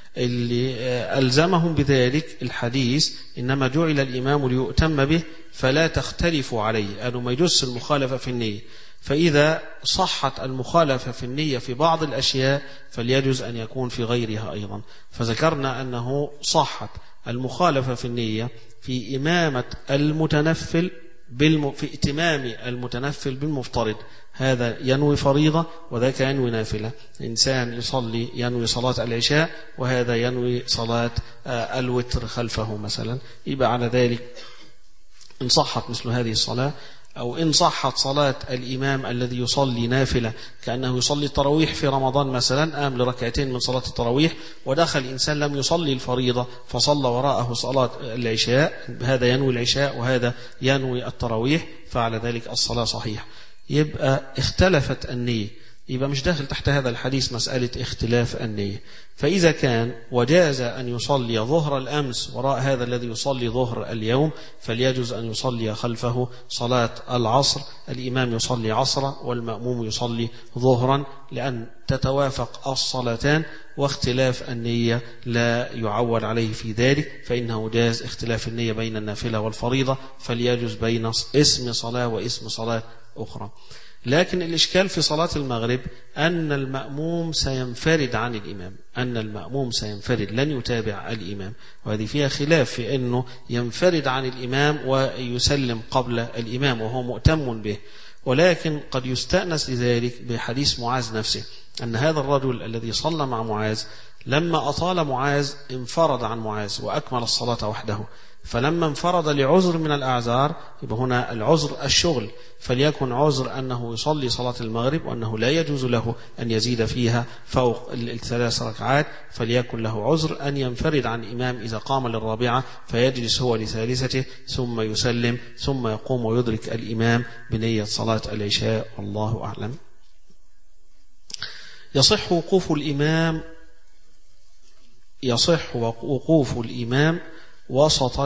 اللي ألزمهم بذلك الحديث إنما جعل الإمام ليؤتم به فلا تختلفوا عليه، قالوا ما يجوز المخالفة في النية، فإذا صحت المخالفة في النية في بعض الأشياء فليجوز أن يكون في غيرها أيضا. فذكرنا أنه صحت المخالفة في النية في إمامة المتنفل في ائتمام المتنفل بالمفترض، هذا ينوي فريضة وذاك ينوي نافلة. إنسان يصلي ينوي صلاة العشاء وهذا ينوي صلاة الوتر خلفه مثلا، يبقى على ذلك إن صحت مثل هذه الصلاة، أو إن صحت صلاة الإمام الذي يصلي نافلة كأنه يصلي التراويح في رمضان مثلا، قام لركعتين من صلاة التراويح ودخل إنسان لم يصلي الفريضة فصلى وراءه صلاة العشاء، هذا ينوي العشاء وهذا ينوي التراويح، فعلى ذلك الصلاة صحيحة. يبقى اختلفت النية، يبقى مش داخل تحت هذا الحديث مسألة اختلاف النية. فإذا كان وجاز أن يصلي ظهر الأمس وراء هذا الذي يصلي ظهر اليوم فليجوز أن يصلي خلفه صلاة العصر، الإمام يصلي عصرا والمأموم يصلي ظهرا، لأن تتوافق الصلاتان واختلاف النية لا يعول عليه في ذلك، فإنه جاز اختلاف النية بين النافلة والفريضة، فليجوز بين اسم صلاة واسم صلاة أخرى. لكن الإشكال في صلاة المغرب أن المأموم سينفرد عن الإمام، أن المأموم سينفرد لن يتابع الإمام، وهذه فيها خلاف في أنه ينفرد عن الإمام ويسلم قبل الإمام وهو مؤتم به. ولكن قد يستأنس لذلك بحديث معاذ نفسه، أن هذا الرجل الذي صلى مع معاذ لما أطال معاذ انفرد عن معاذ وأكمل الصلاة وحده، فلما انفرد لعذر من الأعذار، يبقى هنا العذر الشغل، فليكن عذر أنه يصلي صلاة المغرب وأنه لا يجوز له أن يزيد فيها فوق الثلاث ركعات، فليكن له عذر أن ينفرد عن الإمام إذا قام للرابعة فيجلس هو لثالثته ثم يسلم ثم يقوم ويدرك الإمام بنية صلاة العشاء، والله أعلم. يصح وقوف الإمام وسط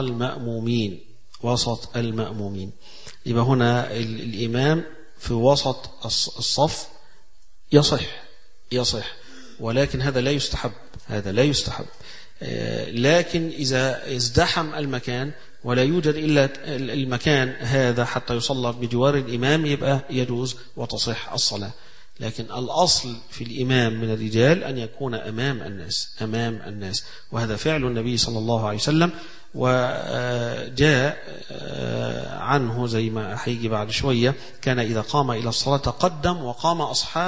المأمومين، يبقى هنا الإمام في وسط الصف يصح، ولكن هذا لا يستحب، لكن إذا ازدحم المكان ولا يوجد إلا المكان هذا حتى يصلى بجوار الإمام يبقى يجوز وتصح الصلاة. لكن الأصل في الإمام من الرجال أن يكون أمام الناس، وهذا فعل النبي صلى الله عليه وسلم، وجاء عنه زي ما هيجي بعد شوية، كان إذا قام إلى الصلاة تقدم وقام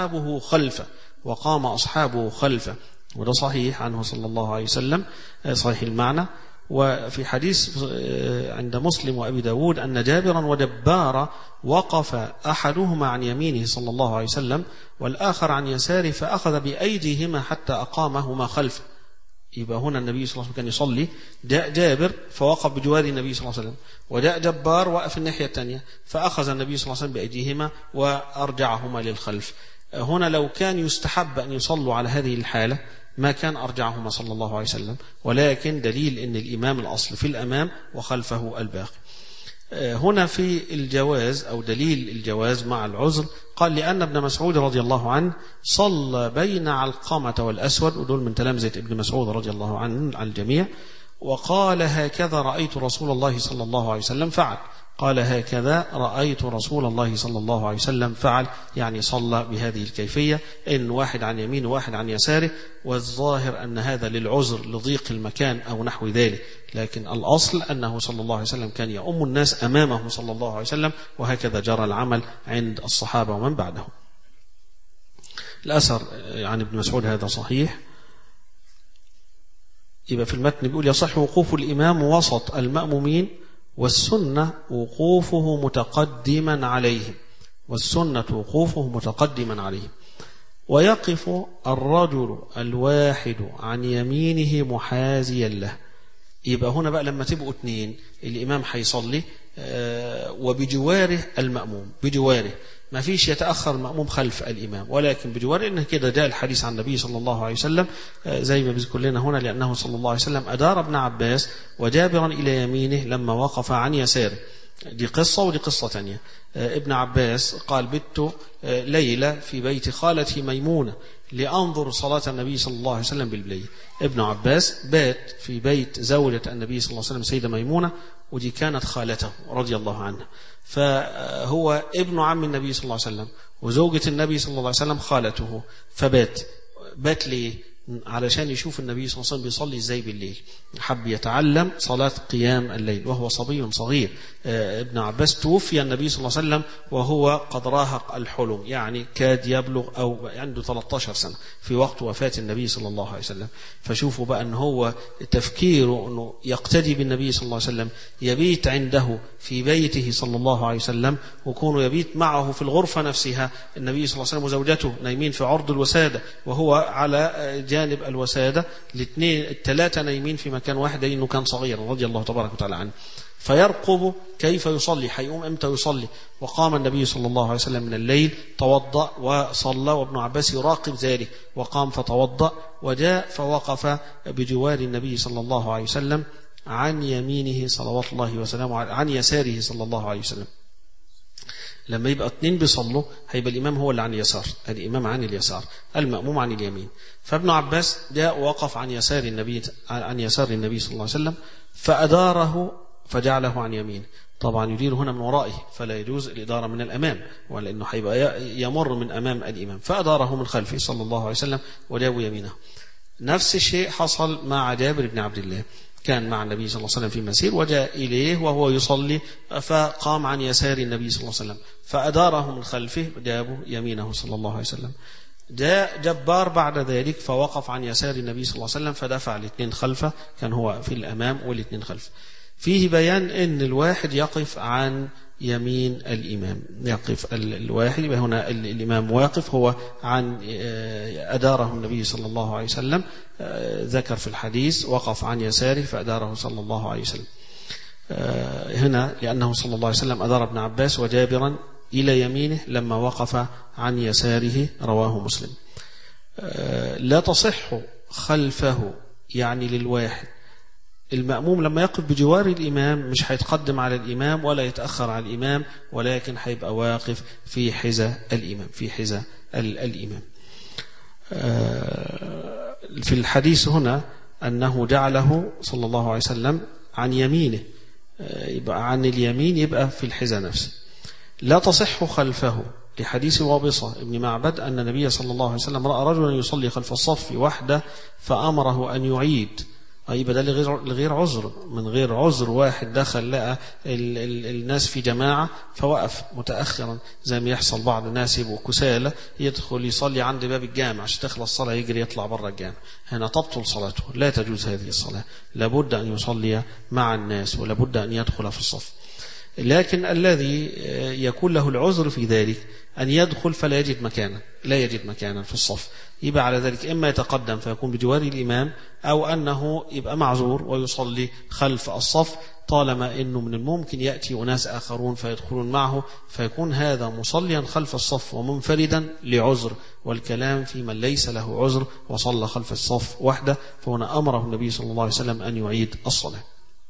أصحابه خلفه، وده صحيح عنه صلى الله عليه وسلم، صحيح المعنى. وفي حديث عند مسلم وأبي داود أن جابرا ودبارا وقف أحدهما عن يمينه صلى الله عليه وسلم والآخر عن يساره فأخذ بأيديهما حتى أقامهما خلفه. يبقى هنا النبي صلى الله عليه وسلم كان يصلي، جاء جابر فوقف بجوار النبي صلى الله عليه وسلم، وجاء جبار وقف الناحية الثانية فأخذ النبي صلى الله عليه وسلم بأيديهما وأرجعهما للخلف. هنا لو كان يستحب أن يصلوا على هذه الحالة ما كان أرجعهما صلى الله عليه وسلم، ولكن دليل أن الإمام الأصل في الأمام وخلفه الباقي. هنا في الجواز أو دليل الجواز مع العذر، قال لأن ابن مسعود رضي الله عنه صلى بين علقمة والأسود، ودول من تلامذة ابن مسعود رضي الله عنه على الجميع، وقال هكذا رأيت رسول الله صلى الله عليه وسلم فعل، قال هكذا رأيت رسول الله صلى الله عليه وسلم فعل، يعني صلى بهذه الكيفية، إن واحد عن يمين وواحد عن يساره، والظاهر أن هذا للعذر لضيق المكان أو نحو ذلك، لكن الأصل أنه صلى الله عليه وسلم كان يؤم الناس أمامه صلى الله عليه وسلم، وهكذا جرى العمل عند الصحابة ومن بعدهم. الأثر عن ابن مسعود هذا صحيح. يبقى في المتن بيقول يصح وقوف الإمام وسط المأمومين، والسنة وقوفه متقدما عليهم، والسنة وقوفه متقدما عليهم. ويقف الرجل الواحد عن يمينه محاذيا له. يبقى هنا بقى لما تبقوا اتنين الإمام هيصلي وبجواره المأموم، بجواره ما فيش يتأخر المأموم خلف الإمام، ولكن بجواره، إنه كده جاء الحديث عن النبي صلى الله عليه وسلم زي ما بيذكر لنا هنا، لأنه صلى الله عليه وسلم أدار ابن عباس وجابرا إلى يمينه لما وقف عن يساره. دي قصة ودي قصة تانية. ابن عباس قال بت ليلة في بيت خالتي ميمونة لأنظر صلاة النبي صلى الله عليه وسلم بالليل. ابن عباس بات في بيت زوجة النبي صلى الله عليه وسلم سيدة ميمونة، ودي كانت خالته رضي الله عنها، فهو ابن عم النبي صلى الله عليه وسلم، وزوجة النبي صلى الله عليه وسلم خالته. بات ليه؟ علشان يشوف النبي صلى الله عليه وسلم بيصلي ازاي بالليل، حب يتعلم صلاة قيام الليل وهو صبي صغير. ابن عباس توفي النبي صلى الله عليه وسلم وهو قد راهق الحلم، يعني كاد يبلغ أو عنده 13 سنة في وقت وفاة النبي صلى الله عليه وسلم. فشوفوا بقى أن هو تفكيره أنه يقتدي بالنبي صلى الله عليه وسلم، يبيت عنده في بيته صلى الله عليه وسلم، وكونه يبيت معه في الغرفة نفسها. النبي صلى الله عليه وسلم وزوجته نايمين في عرض الوسادة وهو على جانب الوسادة، الثلاثة نايمين في مكان واحد، لأنه كان صغيرا رضي الله تبارك وتعالى عنه. فيرقب كيف يصلي، هيقوم امتى يصلي. وقام النبي صلى الله عليه وسلم من الليل توضأ وصلى، وابن عباس يراقب ذلك، وقام فتوضأ وجاء فوقف بجوار النبي صلى الله عليه وسلم عن يمينه صلوات الله وسلامه عليه، عن يساره صلى الله عليه وسلم. لما يبقى اتنين بيصلوا هيبقى الإمام هو اللي عن اليسار، الإمام عن اليسار، المأموم عن اليمين. فابن عباس جاء ووقف عن يسار النبي صلى الله عليه وسلم فأداره فجعله عن يمينه. طبعا يدير هنا من ورائه، فلا يجوز الإدارة من الأمام، ولأنه هيبقى يمر من أمام الإمام، فأداره من خلفه صلى الله عليه وسلم وجابوا يمينه. نفس الشيء حصل مع جابر بن عبد الله، كان مع النبي صلى الله عليه وسلم في مسير وجاء إليه وهو يصلي، فقام عن يسار النبي صلى الله عليه وسلم فأداره من خلفه جابوا يمينه صلى الله عليه وسلم. جاء جبار بعد ذلك فوقف عن يسار النبي صلى الله عليه وسلم فدفع الاثنين خلفه، كان هو في الأمام والاثنين خلفه. فيه بيان أن الواحد يقف عن يمين الإمام، يقف الواحد، يبقى هنا الإمام واقف هو عن أداره النبي صلى الله عليه وسلم، ذكر في الحديث وقف عن يساره فأداره صلى الله عليه وسلم. هنا لأنه صلى الله عليه وسلم أدار ابن عباس وجابرا إلى يمينه لما وقف عن يساره، رواه مسلم. لا تصح خلفه، يعني للواحد المأموم لما يقف بجوار الإمام مش هيتقدم على الإمام ولا يتأخر على الإمام، ولكن هيبقى واقف في حذاء الإمام، في حذاء الإمام. في الحديث هنا أنه جعله صلى الله عليه وسلم عن يمينه، يبقى عن اليمين يبقى في الحذاء نفسه. لا تصح خلفه لحديث وابصة ابن معبد أن النبي صلى الله عليه وسلم رأى رجلا يصلي خلف الصف وحده فأمره أن يعيد. يبقى ده لغير عذر، من غير عذر، واحد دخل لقى الناس في جماعة فوقف متأخرا، زي ما يحصل بعض الناس يبقوا كسالى يدخل يصلي عند باب الجامع عشان تخلص الصلاة يجري يطلع بره الجامع، هنا تبطل صلاته، لا تجوز هذه الصلاة، لابد أن يصلي مع الناس ولابد أن يدخل في الصف. لكن الذي يكون له العذر في ذلك أن يدخل فلا يجد مكانا، لا يجد مكانا في الصف، يبقى على ذلك إما يتقدم فيكون بجوار الإمام، أو أنه يبقى معذور ويصلي خلف الصف، طالما أنه من الممكن يأتي أناس آخرون فيدخلون معه، فيكون هذا مصليا خلف الصف ومنفردا لعذر. والكلام في من ليس له عذر وصلى خلف الصف وحده، فهنا أمره النبي صلى الله عليه وسلم أن يعيد الصلاة.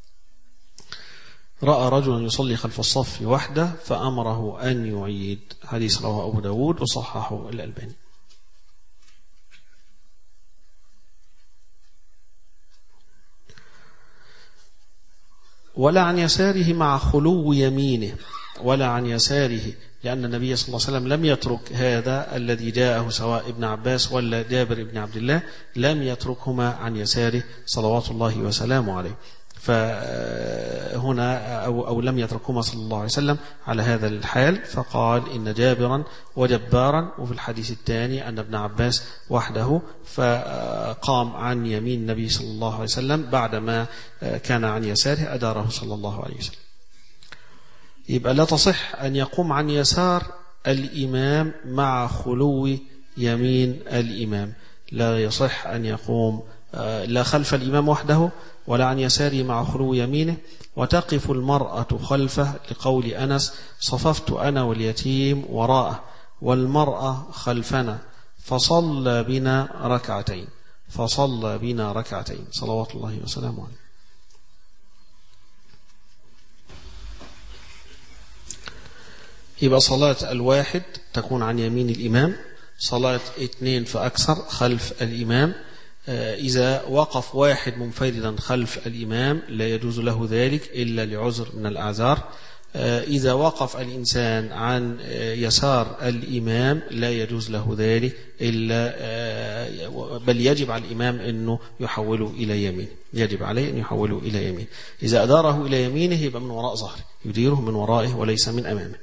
رأى رجلا يصلي خلف الصف وحده فأمره أن يعيد. حديث رواه أبو داود وصححه الألباني. ولا عن يساره مع خلو يمينه، ولا عن يساره، لأن النبي صلى الله عليه وسلم لم يترك هذا الذي جاءه سواء ابن عباس ولا جابر بن عبد الله، لم يتركهما عن يساره صلوات الله وسلامه عليه. فهنا أو لم يتركهما صلى الله عليه وسلم على هذا الحال، فقال إن جابرا وجبارا. وفي الحديث الثاني أن ابن عباس وحده، فقام عن يمين النبي صلى الله عليه وسلم بعدما كان عن يساره أداره صلى الله عليه وسلم. يبقى لا تصح أن يقوم عن يسار الإمام مع خلو يمين الإمام، لا يصح أن يقوم لا خلف الإمام وحده ولا عن يساره مع خلو يمينه. وتقف المرأة خلفه لقول أنس: صففت أنا واليتيم وراءه والمرأة خلفنا فصلى بنا ركعتين صلوات الله وسلامه عليه. يبقى صلاة الواحد تكون عن يمين الإمام، صلاة 2 فأكثر خلف الإمام. إذا وقف واحد منفردا خلف الإمام لا يجوز له ذلك إلا لعذر من الأعذار. إذا وقف الإنسان عن يسار الإمام لا يجوز له ذلك إلا بل يجب على الإمام أنه يحوله إلى يمين، يجب عليه أن يحوله إلى يمين. إذا أداره إلى يمينه يبقى من وراء ظهره، يديره من ورائه وليس من أمامه.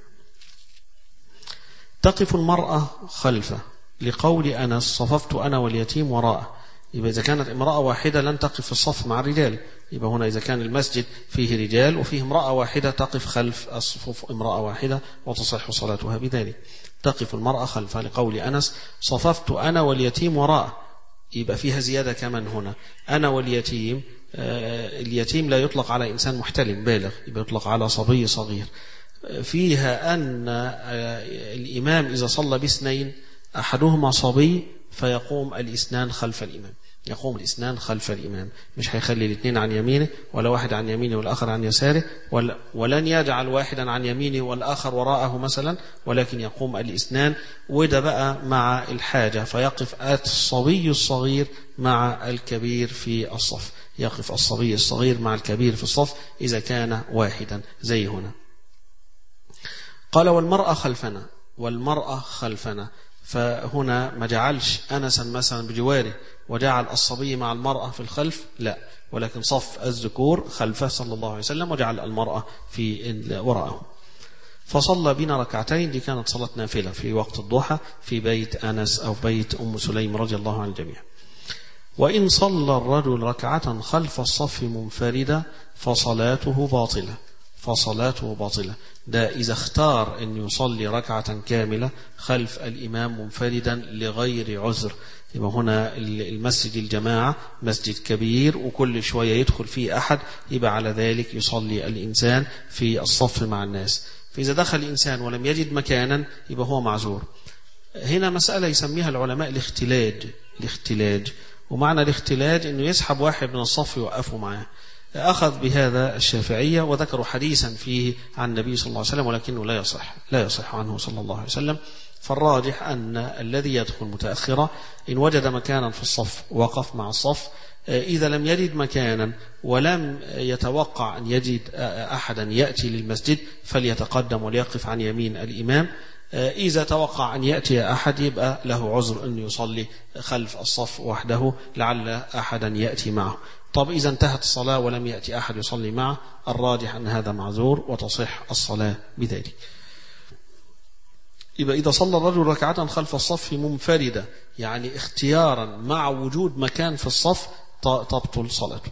تقف المرأة خلفه لقول أنس: صففت أنا واليتيم وراءه. يبقى إذا كانت امرأة واحدة لن تقف في الصف مع الرجال. يبقى هنا إذا كان المسجد فيه رجال وفيه امرأة واحدة تقف خلف الصفوف امرأة واحدة وتصح صلاتها بذلك. تقف المرأة خلفها لقول أنس: صففت أنا واليتيم وراءه. يبقى فيها زيادة كمان هنا، أنا واليتيم. اليتيم لا يطلق على إنسان محتلم بالغ، يبقى يطلق على صبي صغير. فيها أن الإمام إذا صلى باثنين أحدهما صبي فيقوم الاثنان خلف الإمام، يقوم الاثنان خلف الإمام، مش هيخلي الاثنين عن يمينه ولا واحد عن يمينه والآخر عن يساره، ولن يجعل واحدا عن يمينه والآخر وراءه مثلا، ولكن يقوم الاثنان. وده بقى مع الحاجة فيقف الصبي الصغير مع الكبير في الصف، يقف الصبي الصغير مع الكبير في الصف إذا كان واحدا زي هنا. قال: والمرأة خلفنا. فهنا ما جعلش أنسا مثلا بجواره وجعل الصبي مع المرأة في الخلف، لا، ولكن صف الذكور خلفه صلى الله عليه وسلم وجعل المرأة في وراءه. فصلى بنا ركعتين، دي كانت صلاة نافلة في وقت الضحى في بيت أنس أو بيت أم سليم رضي الله عن الجميع. وإن صلى الرجل ركعة خلف الصف منفردة فصلاته باطلة. ده إذا اختار أن يصلي ركعة كاملة خلف الإمام منفردا لغير عذر. يبقى هنا المسجد الجماعة مسجد كبير وكل شوية يدخل فيه أحد، يبقى على ذلك يصلي الإنسان في الصف مع الناس. فإذا دخل الإنسان ولم يجد مكانا يبقى هو معذور. هنا مسألة يسميها العلماء الاختلاج. ومعنى الاختلاج أنه يسحب واحد من الصف يوقفه معه. أخذ بهذا الشافعية وذكروا حديثا فيه عن النبي صلى الله عليه وسلم، ولكنه لا يصح عنه صلى الله عليه وسلم. فالراجح أن الذي يدخل متأخرا إن وجد مكانا في الصف وقف مع الصف، إذا لم يجد مكانا ولم يتوقع أن يجد أحدا يأتي للمسجد فليتقدم وليقف عن يمين الإمام. إذا توقع أن يأتي أحد يبقى له عذر أن يصلي خلف الصف وحده لعل أحدا يأتي معه. طب إذا انتهت الصلاة ولم يأتي أحد يصلي معه، الراجح أن هذا معذور وتصح الصلاة بذلك. يبقى إذا صلى الرجل ركعة خلف الصف منفردة يعني اختيارا مع وجود مكان في الصف تبطل صلاته.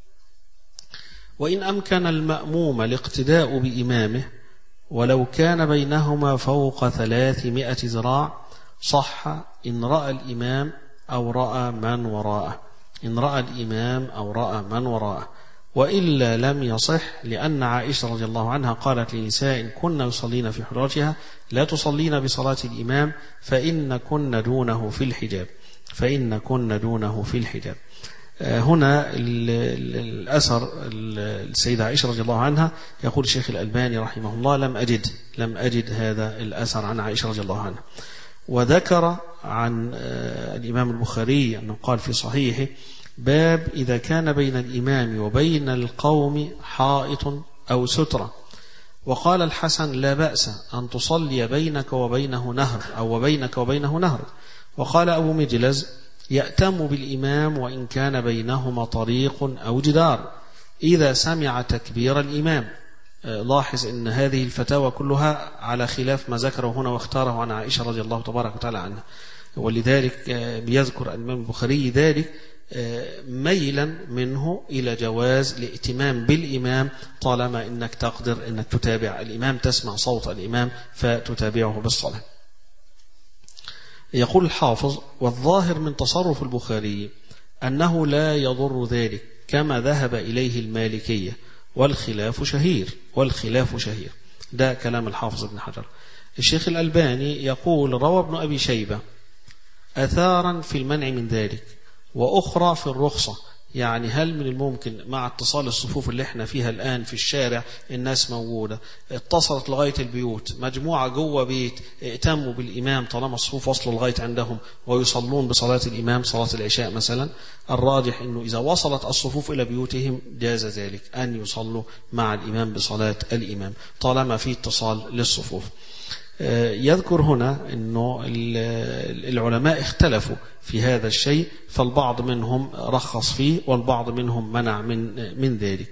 وإن أمكن المأموم الاقتداء بإمامه ولو كان بينهما فوق 300 ذراع صح إن رأى الإمام أو رأى من وراءه، وإلا لم يصح، لأن عائشة رضي الله عنها قالت لنساء كنا يصلين في حجرتها لا تصلين بصلاة الإمام فإن كن دونه في الحجاب. هنا الأثر السيدة عائشة رضي الله عنها، يقول الشيخ الألباني رحمه الله لم أجد هذا الأثر عن عائشة رضي الله عنها. وذكر عن الإمام البخاري أنه قال في صحيحه: باب إذا كان بين الإمام وبين القوم حائط أو سترة. وقال الحسن: لا بأس أن تصلي بينك وبينه نهر. وقال أبو مجلز: يأتم بالإمام وإن كان بينهما طريق أو جدار، إذا سمع تكبير الإمام. لاحظ أن هذه الفتاوى كلها على خلاف ما ذكره هنا واختاره عن عائشة رضي الله تبارك وتعالى عنها، ولذلك بيذكر الإمام البخاري ذلك ميلا منه إلى جواز الائتمام بالإمام طالما أنك تقدر أنك تتابع الإمام، تسمع صوت الإمام فتتابعه بالصلاة. يقول الحافظ: والظاهر من تصرف البخاري أنه لا يضر ذلك كما ذهب إليه المالكية، والخلاف شهير. ده كلام الحافظ ابن حجر. الشيخ الألباني يقول: روى ابن أبي شيبة أثارا في المنع من ذلك وأخرى في الرخصة. يعني هل من الممكن مع اتصال الصفوف اللي احنا فيها الآن في الشارع، الناس موجودة اتصلت لغاية البيوت، مجموعة جوه بيت ائتموا بالإمام طالما الصفوف وصلوا لغاية عندهم ويصلون بصلاة الإمام صلاة العشاء مثلا؟ الراجح أنه إذا وصلت الصفوف إلى بيوتهم جاز ذلك أن يصلوا مع الإمام بصلاة الإمام طالما في اتصال للصفوف. يذكر هنا أنه العلماء اختلفوا في هذا الشيء، فالبعض منهم رخص فيه والبعض منهم منع من ذلك.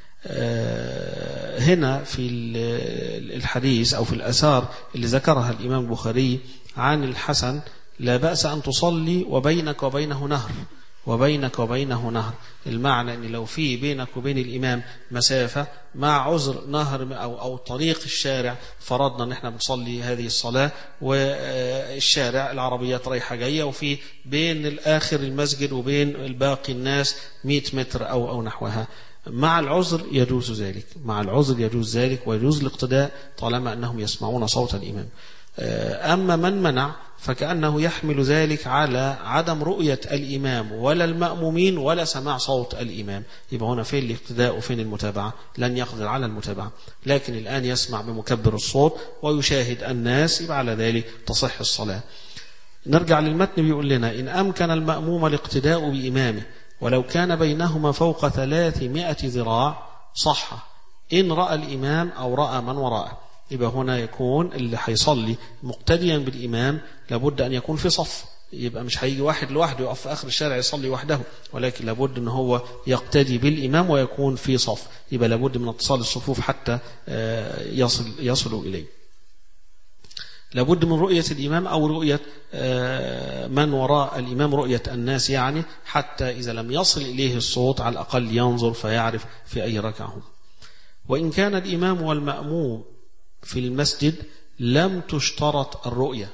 هنا في الحديث أو في الآثار اللي ذكرها الإمام البخاري عن الحسن: لا بأس أن تصلي وبينك وبينه نهر. المعنى أن لو في بينك وبين الإمام مسافة مع عذر نهر أو طريق الشارع، فرضنا أن احنا بنصلي هذه الصلاة والشارع العربيات رايحة جاية وفي بين الآخر المسجد وبين الباقي الناس 100 متر أو نحوها، مع العذر يجوز ذلك ويجوز الاقتداء طالما أنهم يسمعون صوت الإمام. أما من منع فكأنه يحمل ذلك على عدم رؤية الإمام ولا المأمومين ولا سماع صوت الإمام. يبقى هنا فين الاقتداء وفين المتابعة؟ لن يقدر على المتابعة، لكن الآن يسمع بمكبر الصوت ويشاهد الناس، يبقى على ذلك تصح الصلاة. نرجع للمتن، بيقول لنا: إن أمكن المأموم الاقتداء بإمامه ولو كان بينهما فوق 300 ذراع صح، إن رأى الإمام أو رأى من وراءه. يبقى هنا يكون اللي هيصلي مقتديا بالإمام لابد أن يكون في صف، يبقى مش هيجي واحد لوحده يقف في آخر الشارع يصلي وحده، ولكن لابد أن هو يقتدي بالإمام ويكون في صف. يبقى لابد من اتصال الصفوف حتى يصلوا إليه. لابد من رؤية الإمام أو رؤية من وراء الإمام، رؤية الناس يعني، حتى إذا لم يصل إليه الصوت على الأقل ينظر فيعرف في أي ركعة هم. وإن كان الإمام والمأموم في المسجد لم تشترط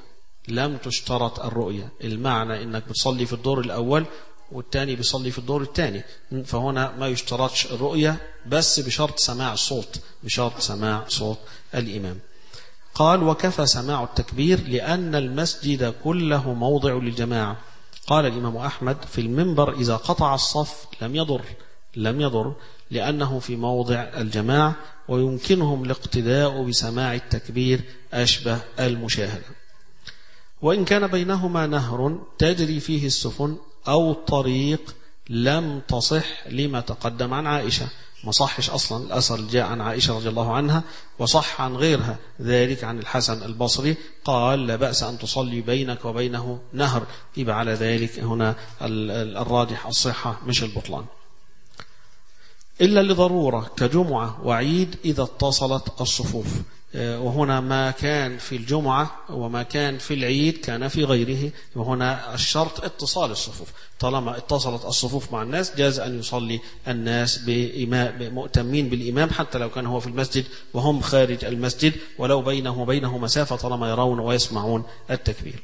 الرؤية. المعنى إنك بتصلي في الدور الأول والتاني بيصلي في الدور الثاني، فهنا ما يشترطش الرؤية، بس بشرط سماع صوت الإمام. قال: وكفى سماع التكبير لأن المسجد كله موضع للجماعة. قال الإمام أحمد: في المنبر إذا قطع الصف لم يضر لأنه في موضع الجماعة، ويمكنهم الاقتداء بسماع التكبير أشبه المشاهدة. وإن كان بينهما نهر تجري فيه السفن أو طريق لم تصح لما تقدم عن عائشة. ما صحش أصلا الأثر جاء عن عائشة رضي الله عنها، وصح عن غيرها ذلك عن الحسن البصري قال: لا بأس أن تصلي بينك وبينه نهر. يبقى على ذلك هنا الراجح الصحة مش البطلان، إلا لضرورة كجمعة وعيد إذا اتصلت الصفوف. وهنا ما كان في الجمعة وما كان في العيد كان في غيره، وهنا الشرط اتصال الصفوف. طالما اتصلت الصفوف مع الناس جاز أن يصلي الناس مؤتمين بالإمام حتى لو كان هو في المسجد وهم خارج المسجد، ولو بينه وبينه مسافة طالما يرون ويسمعون التكبير.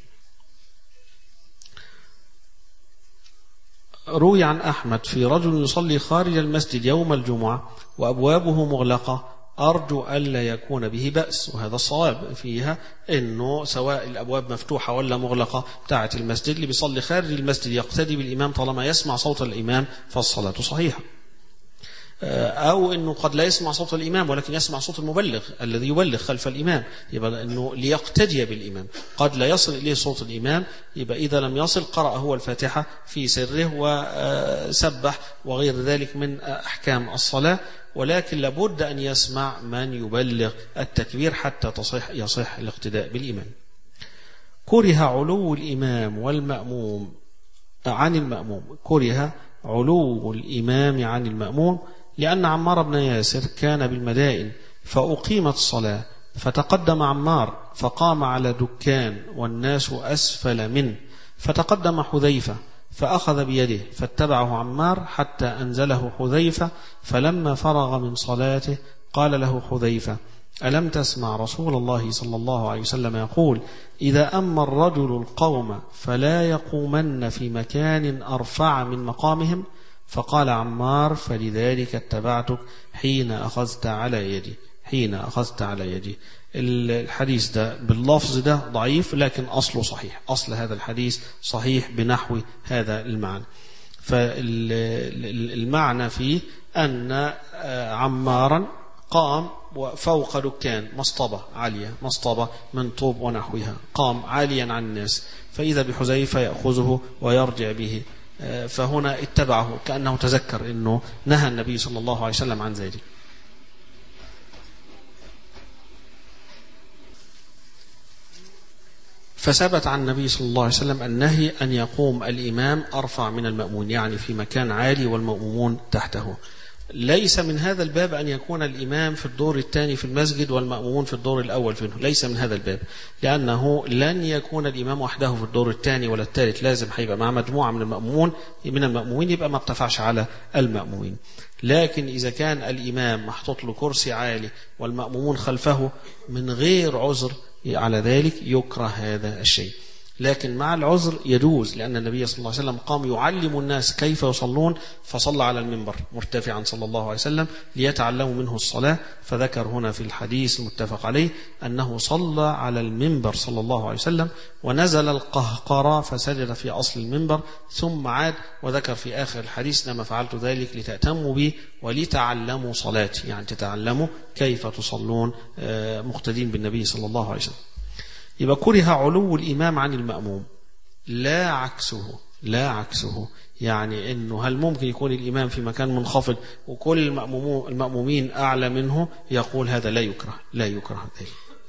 روي عن أحمد في رجل يصلي خارج المسجد يوم الجمعة وأبوابه مغلقة أرجو ألا يكون به بأس. وهذا الصواب فيها أنه سواء الأبواب مفتوحة ولا مغلقة بتاعة المسجد، اللي بيصلي خارج المسجد يقتدي بالإمام طالما يسمع صوت الإمام فالصلاة صحيحة. أو أنه قد لا يسمع صوت الإمام ولكن يسمع صوت المبلغ الذي يبلغ خلف الإمام، يبقى أنه ليقتدي بالإمام. قد لا يصل إليه صوت الإمام، يبقى إذا لم يصل قرأ هو الفاتحة في سره وسبح وغير ذلك من أحكام الصلاة، ولكن لابد أن يسمع من يبلغ التكبير حتى يصح الاقتداء بالإمام. كره علو الإمام والمأموم عن المأموم. كره علو الإمام عن المأموم، لأن عمار بن ياسر كان بالمدائن فأقيمت الصلاة فتقدم عمار فقام على دكان والناس أسفل منه، فتقدم حذيفة فأخذ بيده فاتبعه عمار حتى أنزله حذيفة، فلما فرغ من صلاته قال له حذيفة: ألم تسمع رسول الله صلى الله عليه وسلم يقول: إذا أما الرجل القوم فلا يقومن في مكان أرفع من مقامهم؟ فقال عمار: فلذلك اتبعتك حين أخذت على يدي. الحديث ده باللفظ ده ضعيف، لكن أصله صحيح، أصل هذا الحديث صحيح بنحو هذا المعنى. فالمعنى فيه أن عمارا قام فوق دكان مصطبة عالية، مصطبة من طوب ونحوها، قام عاليا عن الناس، فإذا بحذيفة يأخذه ويرجع به، فهنا اتبعه كأنه تذكر أنه نهى النبي صلى الله عليه وسلم عن ذلك. فثبت عن النبي صلى الله عليه وسلم النهي أن يقوم الإمام أرفع من المأمون، يعني في مكان عالي والمأمومون تحته. ليس من هذا الباب أن يكون الإمام في الدور الثاني في المسجد والمأمومون في الدور الأول فيه، ليس من هذا الباب، لأنه لن يكون الإمام وحده في الدور الثاني ولا الثالث، لازم هيبقى مع مجموعة من المأمومين يبقى ما ارتفعش على المأمومين. لكن إذا كان الإمام محطوط له كرسي عالي والمأمومون خلفه من غير عذر على ذلك يكره هذا الشيء، لكن مع العذر يجوز، لأن النبي صلى الله عليه وسلم قام يعلم الناس كيف يصلون، فصلى على المنبر مرتفعا صلى الله عليه وسلم ليتعلموا منه الصلاة، فذكر هنا في الحديث المتفق عليه أنه صلى على المنبر صلى الله عليه وسلم، ونزل القهقرى فسجد في أصل المنبر ثم عاد، وذكر في آخر الحديث: لما فعلت ذلك لتأتموا بي ولتعلموا صلاتي، يعني تتعلموا كيف تصلون مقتدين بالنبي صلى الله عليه وسلم. يبقى كره علو الإمام عن المأموم، لا عكسه، يعني إنه هل ممكن يكون الإمام في مكان منخفض وكل المأمومين أعلى منه؟ يقول هذا لا يكره ذلك.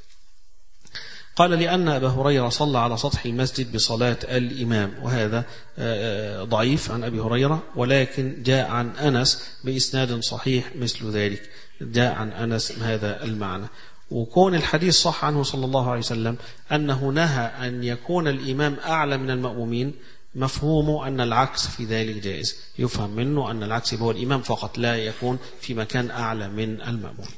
قال: لأن أبا هريرة صلى على سطح المسجد بصلاة الإمام، وهذا ضعيف عن أبي هريرة، ولكن جاء عن أنس بإسناد صحيح مثل ذلك، جاء عن أنس هذا المعنى. وكون الحديث صح عنه صلى الله عليه وسلم أنه نهى أن يكون الإمام أعلى من المأمومين، مفهومه أن العكس في ذلك جائز، يفهم منه أن العكس هو الإمام فقط، لا يكون في مكان أعلى من المأموم.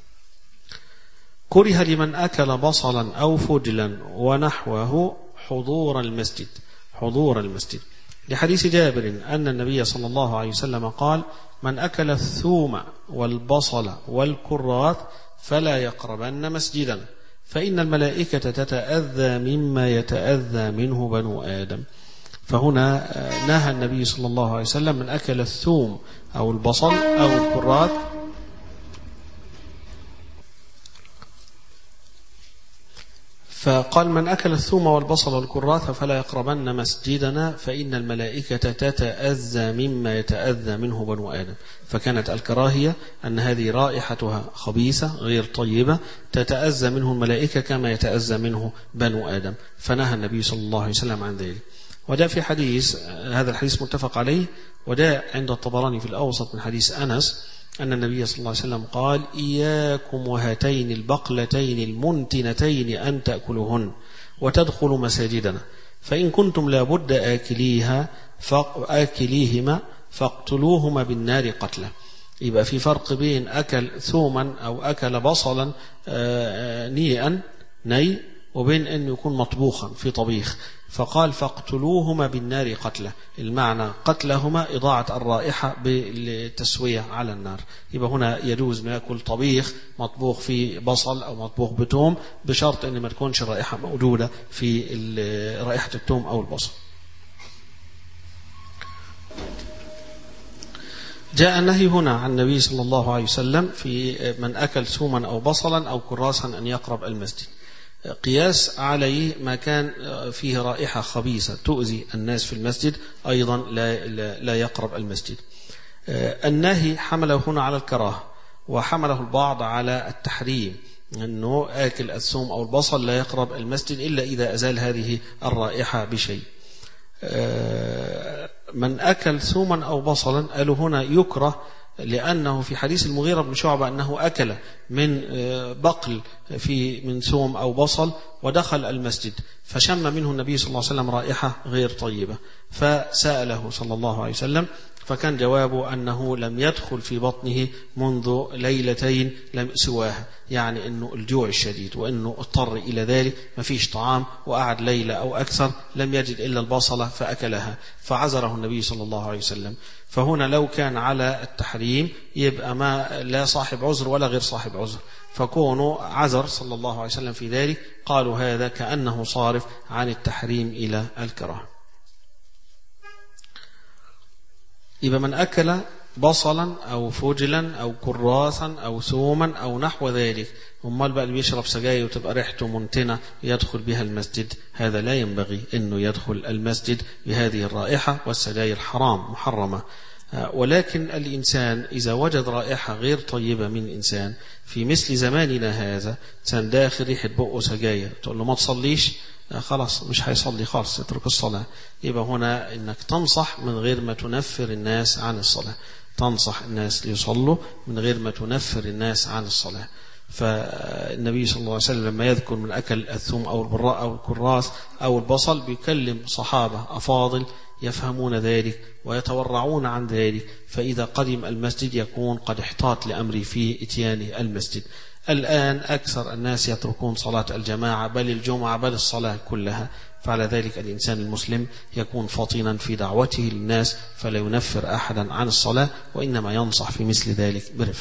كره لمن أكل بصلا أو فجلا ونحوه حضور المسجد، لحديث جابر أن النبي صلى الله عليه وسلم قال: من أكل الثوم والبصل والكراث فلا يقربن مسجدا، فإن الملائكة تتأذى مما يتأذى منه بنو آدم. فهنا نهى النبي صلى الله عليه وسلم من أكل الثوم أو البصل أو الكراث، فقال: من أكل الثوم والبصل والكراث فلا يقربن مسجدنا، فإن الملائكة تتأذى مما يتأذى منه بنو آدم. فكانت الكراهية أن هذه رائحتها خبيثة غير طيبة، تتأذى منه الملائكة كما يتأذى منه بنو آدم، فنهى النبي صلى الله عليه وسلم عن ذلك. وده في حديث، هذا الحديث متفق عليه، وده عند الطبراني في الأوسط من حديث أنس أن النبي صلى الله عليه وسلم قال: إياكم وهاتين البقلتين المنتنتين أن تأكلوهن وتدخلوا مساجدنا، فإن كنتم لابد آكليهما فاقتلوهما بالنار قتلا. يبقى في فرق بين أكل ثوما أو أكل بصلا ني وبين أن يكون مطبوخا في طبيخ، فقال: فاقتلوهما بالنار قتله، المعنى قتلهما إضاعة الرائحة بالتسوية على النار. يبقى هنا يجوز ما يأكل طبيخ مطبوخ في بصل أو مطبوخ بتوم، بشرط أن ما تكونش الرائحة موجودة في رائحة التوم أو البصل. جاء النهي هنا عن النبي صلى الله عليه وسلم في من أكل ثوما أو بصلا أو كراسا أن يقرب المسجد، قياس عليه ما كان فيه رائحة خبيثة تؤذي الناس في المسجد، أيضا لا يقرب المسجد. النهي حمله هنا على الكراهة، وحمله البعض على التحريم، أنه آكل الثوم أو البصل لا يقرب المسجد إلا إذا أزال هذه الرائحة بشيء. من أكل ثوما أو بصلا قالوا هنا يكره لأنه في حديث المغيرة بن شعبة أنه أكل من بقل من ثوم أو بصل ودخل المسجد فشم منه النبي صلى الله عليه وسلم رائحة غير طيبة، فسأله صلى الله عليه وسلم، فكان جوابه أنه لم يدخل في بطنه منذ ليلتين لم سواها، يعني أنه الجوع الشديد وأنه اضطر إلى ذلك، ما فيش طعام وقعد ليلة أو أكثر لم يجد إلا البصلة فأكلها، فعذره النبي صلى الله عليه وسلم. فهنا لو كان على التحريم يبقى ما لا صاحب عذر ولا غير صاحب عذر، فكونه عذر صلى الله عليه وسلم في ذلك قالوا هذا كأنه صارف عن التحريم إلى الكراهة. يبقى من أكل بصلا أو فجلا أو كراسا أو ثوما أو نحو ذلك، امال بقى اللي بيشرب سجاير وتبقى ريحته منتنة يدخل بها المسجد، هذا لا ينبغي أنه يدخل المسجد بهذه الرائحة، والسجاير حرام محرمة. ولكن الإنسان إذا وجد رائحة غير طيبة من إنسان في مثل زماننا هذا، إنسان داخل ريحة بقه سجاير تقول له ما تصليش، خلاص مش هيصلي خالص، يترك الصلاة. يبقى هنا إنك تنصح من غير ما تنفر الناس عن الصلاة، تنصح الناس ليصلوا من غير ما تنفر الناس عن الصلاة. فالنبي صلى الله عليه وسلم لما يذكر من أكل الثوم أو البراء أو الكراس أو البصل بيكلم صحابة أفاضل يفهمون ذلك ويتورعون عن ذلك، فإذا قدم المسجد يكون قد احتاط لأمره في إتيانه المسجد. الآن أكثر الناس يتركون صلاة الجماعة بل الجمعة بل الصلاة كلها، فعلى ذلك الإنسان المسلم يكون فطنا في دعوته للناس فلا ينفر أحدا عن الصلاة، وإنما ينصح في مثل ذلك برفق.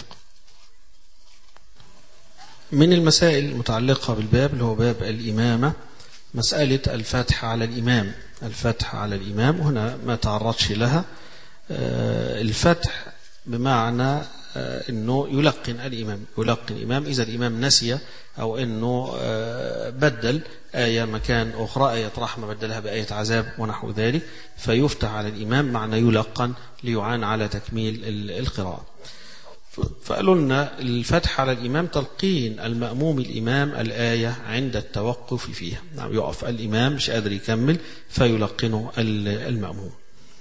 من المسائل المتعلقة بالباب اللي هو باب الإمامة مسألة الفتح على الإمام. الفتح على الإمام هنا ما تعرضش لها. الفتح بمعنى أنه يلقن الإمام إذا الإمام نسي أو أنه بدل آية مكان أخرى، آية رحمة بدلها بآية عذاب ونحو ذلك، فيفتح على الإمام معنى يلقن ليعان على تكميل القراءة. فقالوا لنا الفتح على الإمام تلقين المأموم الإمام الآية عند التوقف فيها، نعم يقف الإمام مش قادر يكمل فيلقنه المأموم.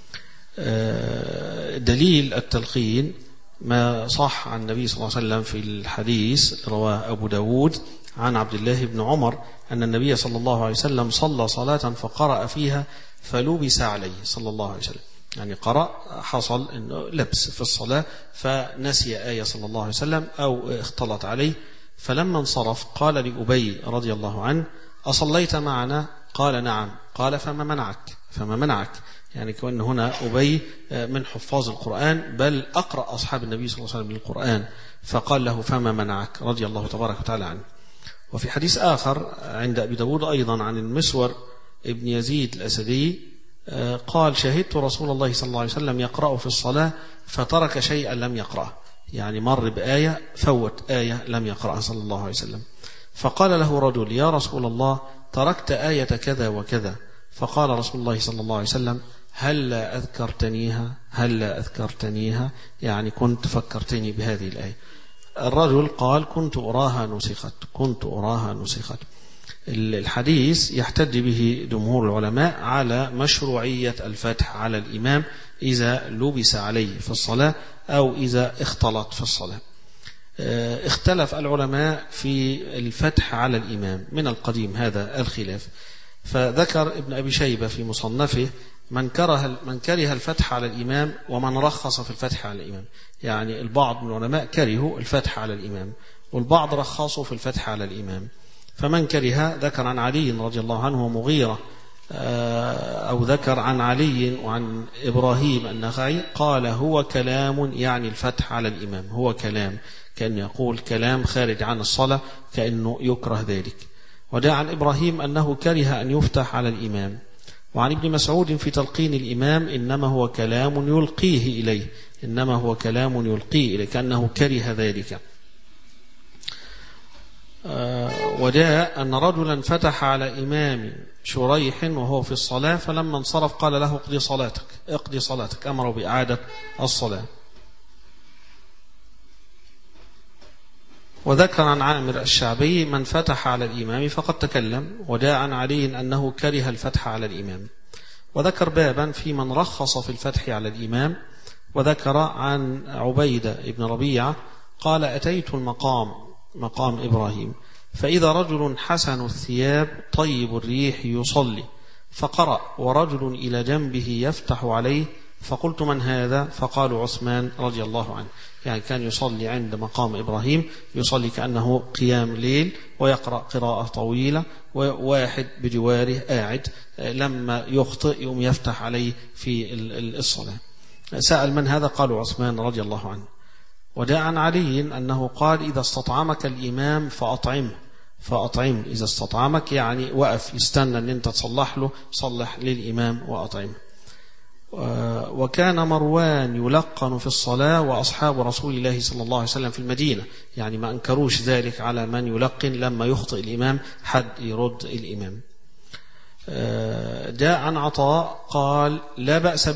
دليل التلقين ما صح عن النبي صلى الله عليه وسلم في الحديث رواه أبو داود عن عبد الله بن عمر أن النبي صلى الله عليه وسلم صلى صلاة فقرأ فيها فلبس عليه صلى الله عليه وسلم، يعني قرأ حصل إنه لبس في الصلاة فنسي آية صلى الله عليه وسلم أو اختلط عليه، فلما انصرف قال لأبي رضي الله عنه أصليت معنا؟ قال نعم. قال فما منعك يعني كأن هنا أبي من حفاظ القرآن بل أقرأ أصحاب النبي صلى الله عليه وسلم للقرآن، فقال له فما منعك رضي الله تبارك وتعالى عنه. وفي حديث آخر عند أبي داود أيضا عن المسور ابن يزيد الأسدي قال شهدت رسول الله صلى الله عليه وسلم يقرأ في الصلاة فترك شيئا لم يقرأه، يعني مر بآية فوت آية لم يقرأها صلى الله عليه وسلم، فقال له رجل يا رسول الله تركت آية كذا وكذا، فقال رسول الله صلى الله عليه وسلم هلا أذكرتنيها يعني كنت فكرتني بهذه الآية. الرجل قال كنت أراها نسخت. الحديث يحتج به جمهور العلماء على مشروعية الفتح على الإمام إذا لبس عليه في الصلاة أو إذا اختلط في الصلاة. اختلف العلماء في الفتح على الإمام من القديم هذا الخلاف، فذكر ابن أبي شيبة في مصنفه من كره الفتح على الإمام ومن رخص في الفتح على الإمام، يعني البعض من العلماء كرهوا الفتح على الإمام والبعض رخصوا في الفتح على الإمام. فمن كره ذكر عن علي رضي الله عنه ومغيرة أو ذكر عن علي وعن إبراهيم النخعي قال هو كلام، يعني الفتح على الإمام هو كلام، كأنه يقول كلام خارج عن الصلاة كأنه يكره ذلك. وجاء عن إبراهيم أنه كره أن يفتح على الإمام. وعن ابن مسعود في تلقين الإمام إنما هو كلام يلقيه إليه كأنه كره ذلك. وجاء أن رجلا فتح على إمام شريح وهو في الصلاة فلما انصرف قال له اقضي صلاتك أمره بإعادة الصلاة. وذكر عن عامر الشعبي من فتح على الإمام فقد تكلم. وجاء عن علي أنه كره الفتح على الإمام. وذكر بابا في من رخص في الفتح على الإمام، وذكر عن عبيدة بن ربيعة قال أتيت مقام إبراهيم فإذا رجل حسن الثياب طيب الريح يصلي، فقرأ ورجل إلى جنبه يفتح عليه، فقلت من هذا؟ فقالوا عثمان رضي الله عنه. يعني كان يصلي عند مقام إبراهيم، يصلي كأنه قيام ليل ويقرأ قراءة طويلة، وواحد بجواره قاعد، لما يخطئ يوم يفتح عليه في الصلاة. سأل من هذا؟ قالوا عثمان رضي الله عنه. وجاء عن علي أنه قال إذا استطعمك الإمام فأطعمه. إذا استطعمك يعني وقف يستنى أن أنت تصلح له، صلح للإمام وأطعمه. وكان مروان يلقن في الصلاة وأصحاب رسول الله صلى الله عليه وسلم في المدينة، يعني ما أنكروش ذلك على من يلقن، لما يخطئ الإمام حد يرد الإمام. جاء عن عطاء قال لا بأس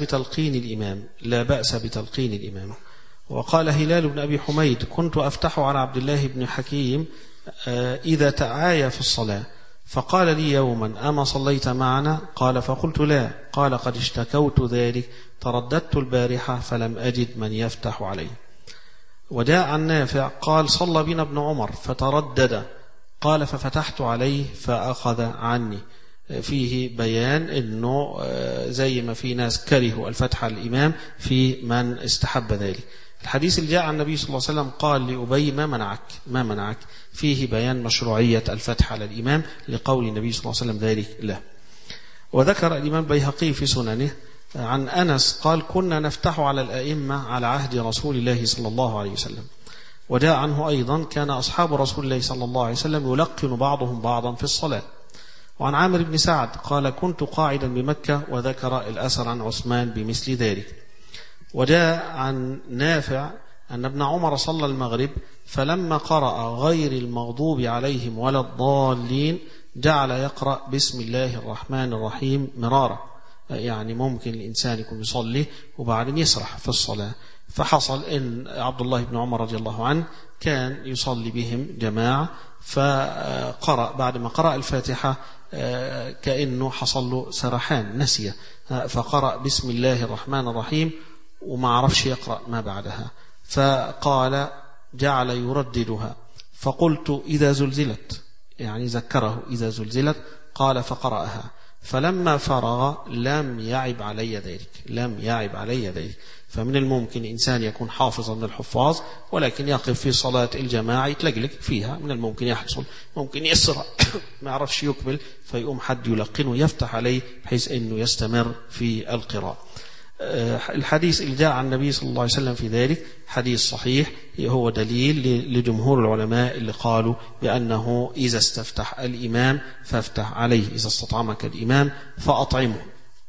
بتلقين الإمام. وقال هلال بن أبي حميد كنت أفتح على عبد الله بن حكيم إذا تعايا في الصلاة، فقال لي يوما أما صليت معنا؟ قال فقلت لا. قال قد اشتكوت ذلك، ترددت البارحة فلم أجد من يفتح علي. وجاء عن نافع قال صلى بنا ابن عمر فتردد، قال ففتحت عليه فأخذ عني. فيه بيان أنه زي ما في ناس كرهوا الفتح على الإمام، في من استحب ذلك. الحديث اللي جاء عن النبي صلى الله عليه وسلم قال لأبي ما منعك، فيه بيان مشروعية الفتح على الإمام لقول النبي صلى الله عليه وسلم ذلك له. وذكر الإمام بيهقي في سننه عن أنس قال كنا نفتح على الأئمة على عهد رسول الله صلى الله عليه وسلم. وجاء عنه أيضا كان أصحاب رسول الله صلى الله عليه وسلم يلقن بعضهم بعضا في الصلاة. وعن عامر بن سعد قال كنت قاعدا بمكة، وذكر الأثر عن عثمان بمثل ذلك. وجاء عن نافع أن ابن عمر صلى المغرب فلما قرأ غير المغضوب عليهم ولا الضالين جعل يقرأ بسم الله الرحمن الرحيم مرارا. يعني ممكن الإنسان يكون يصلي وبعدين يسرح في الصلاة، فحصل أن عبد الله بن عمر رضي الله عنه كان يصلي بهم جماعة، فقرأ بعد ما قرأ الفاتحة كأنه حصل له سرحان نسيه، فقرأ بسم الله الرحمن الرحيم وما عرفش يقرأ ما بعدها، فقال جعل يرددها، فقلت إذا زلزلت، يعني ذكره إذا زلزلت، قال فقرأها، فلما فرغ لم يعب علي ذلك. فمن الممكن إنسان يكون حافظا من الحفاظ ولكن يقف في صلاة الجماعة يتلقلق فيها، من الممكن يحصل، ممكن يسرع ما يعرفش يكمل، فيقوم حد يلقنه يفتح عليه بحيث أنه يستمر في القراءة. الحديث اللي جاء عن النبي صلى الله عليه وسلم في ذلك حديث صحيح، هو دليل لجمهور العلماء اللي قالوا بأنه إذا استفتح الإمام فافتح عليه، إذا استطعمك الإمام فأطعمه.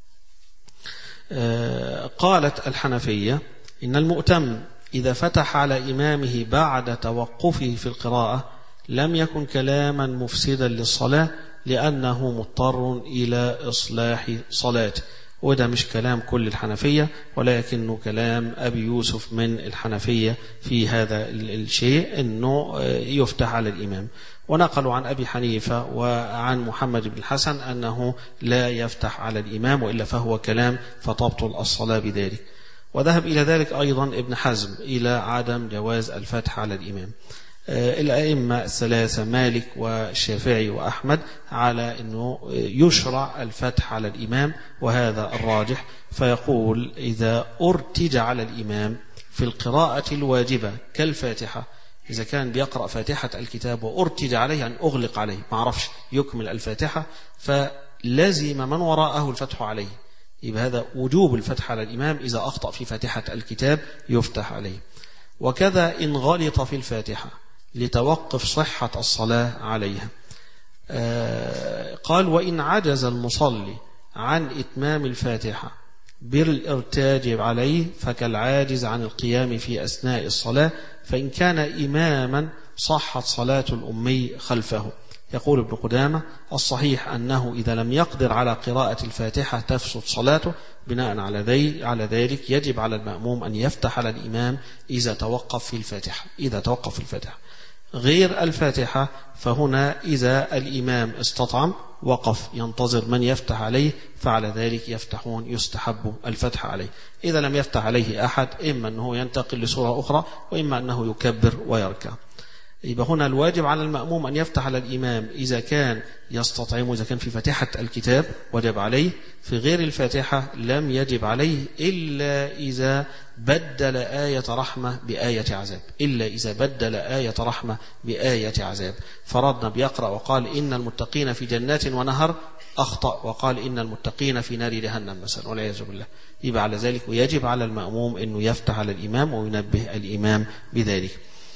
قالت الحنفية إن المؤتم إذا فتح على إمامه بعد توقفه في القراءة لم يكن كلاما مفسدا للصلاة لأنه مضطر إلى إصلاح صلاته. وده مش كلام كل الحنفية، ولكنه كلام أبي يوسف من الحنفية في هذا الشيء، أنه يفتح على الإمام. ونقلوا عن أبي حنيفة وعن محمد بن الحسن أنه لا يفتح على الإمام، وإلا فهو كلام فتبطل الصلاة بذلك. وذهب إلى ذلك أيضا ابن حزم إلى عدم جواز الفتح على الإمام. الأئمة الثلاثة مالك والشافعي وأحمد على أنه يشرع الفتح على الإمام، وهذا الراجح. فيقول إذا أرتج على الإمام في القراءة الواجبة كالفاتحة، إذا كان بيقرأ فاتحة الكتاب وأرتج عليه يعني أغلق عليه ما عرفش يكمل الفاتحة، فلازم من وراءه الفتح عليه، يبقى هذا وجوب الفتح على الإمام. إذا أخطأ في فاتحة الكتاب يفتح عليه. وكذا إن غلط في الفاتحة لتوقف صحة الصلاة عليها. قال وإن عجز المصلي عن إتمام الفاتحة بالارتاج عليه فكالعاجز عن القيام في أثناء الصلاة، فإن كان إماما صحت صلاة الأمي خلفه. يقول ابن قدامة الصحيح أنه إذا لم يقدر على قراءة الفاتحة تفسد صلاته. بناء على ذلك يجب على المأموم أن يفتح على الإمام إذا توقف في الفاتحة. غير الفاتحة فهنا إذا الإمام استطعم وقف ينتظر من يفتح عليه، فعلى ذلك يفتحون، يستحب الفتح عليه. إذا لم يفتح عليه أحد إما أنه ينتقل لصورة أخرى وإما أنه يكبر ويركع. يبقى هنا الواجب على المأموم أن يفتح على الإمام إذا كان يستطعم، إذا كان في فاتحة الكتاب وجب عليه، في غير الفاتحة لم يجب عليه إلا إذا بدل آية رحمة بآية عذاب، إلا إذا بدل آية رحمة بآية عذاب. فرضنا بيقرأ وقال إن المتقين في جنات ونهر، أخطأ وقال إن المتقين في نار جهنم مثلا والعياذ بالله، يبقى على ذلك ويجب على المأموم أنه يفتح على الإمام وينبه الإمام بذلك.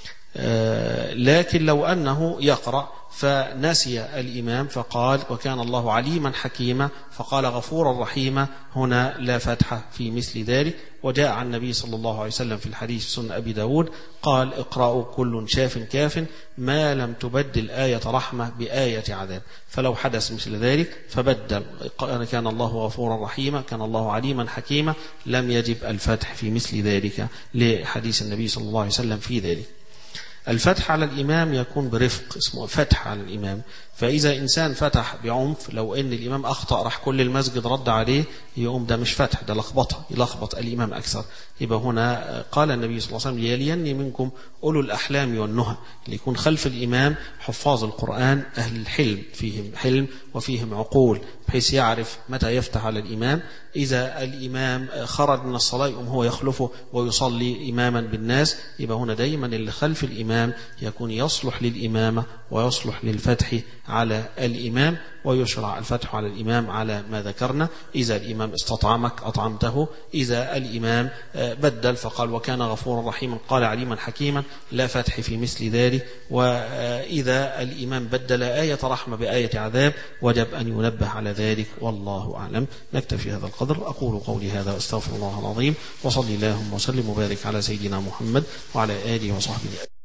لكن لو أنه يقرأ فنسي الإمام فقال وكان الله عليما حكيما فقال غفورا رحيما، هنا لا فتح في مثل ذلك. وجاء عن النبي صلى الله عليه وسلم في الحديث سنن أبي داود قال اقرأوا كل شاف كاف ما لم تبدل آية رحمة بآية عذاب. فلو حدث مثل ذلك فبدل كان الله غفورا رحيما كان الله عليما حكيما، لم يجب الفتح في مثل ذلك لحديث النبي صلى الله عليه وسلم في ذلك. الفتح على الإمام يكون برفق، اسمه فتح على الإمام. فإذا إنسان فتح بعنف، لو أن الإمام أخطأ راح كل المسجد رد عليه، يقوم ده مش فتح، ده لخبطة، يلخبط الإمام أكثر. يبقى هنا قال النبي صلى الله عليه وسلم ليليني منكم أولو الأحلام والنهى، اللي يكون خلف الإمام حفاظ القرآن أهل الحلم، فيهم حلم وفيهم عقول، بحيث يعرف متى يفتح على الإمام. إذا الإمام خرج من الصلاة يقوم هو يخلفه ويصلي إماما بالناس، يبقى هنا دايما اللي خلف الإمام يكون يصلح للإمامة ويصلح للفتح على الإمام، ويشرع الفتح على الإمام على ما ذكرنا. إذا الإمام استطعمك أطعمته، إذا الإمام بدل فقال وكان غفورا رحيما قال عليما حكيما، لا فتح في مثل ذلك. وإذا الإمام بدل آية رحمة بآية عذاب وجب أن ينبه على ذلك، والله أعلم. نكتفي هذا القدر. أقول قولي هذا أستغفر الله العظيم، وصلي اللهم وسلم وبارك على سيدنا محمد وعلى آله وصحبه.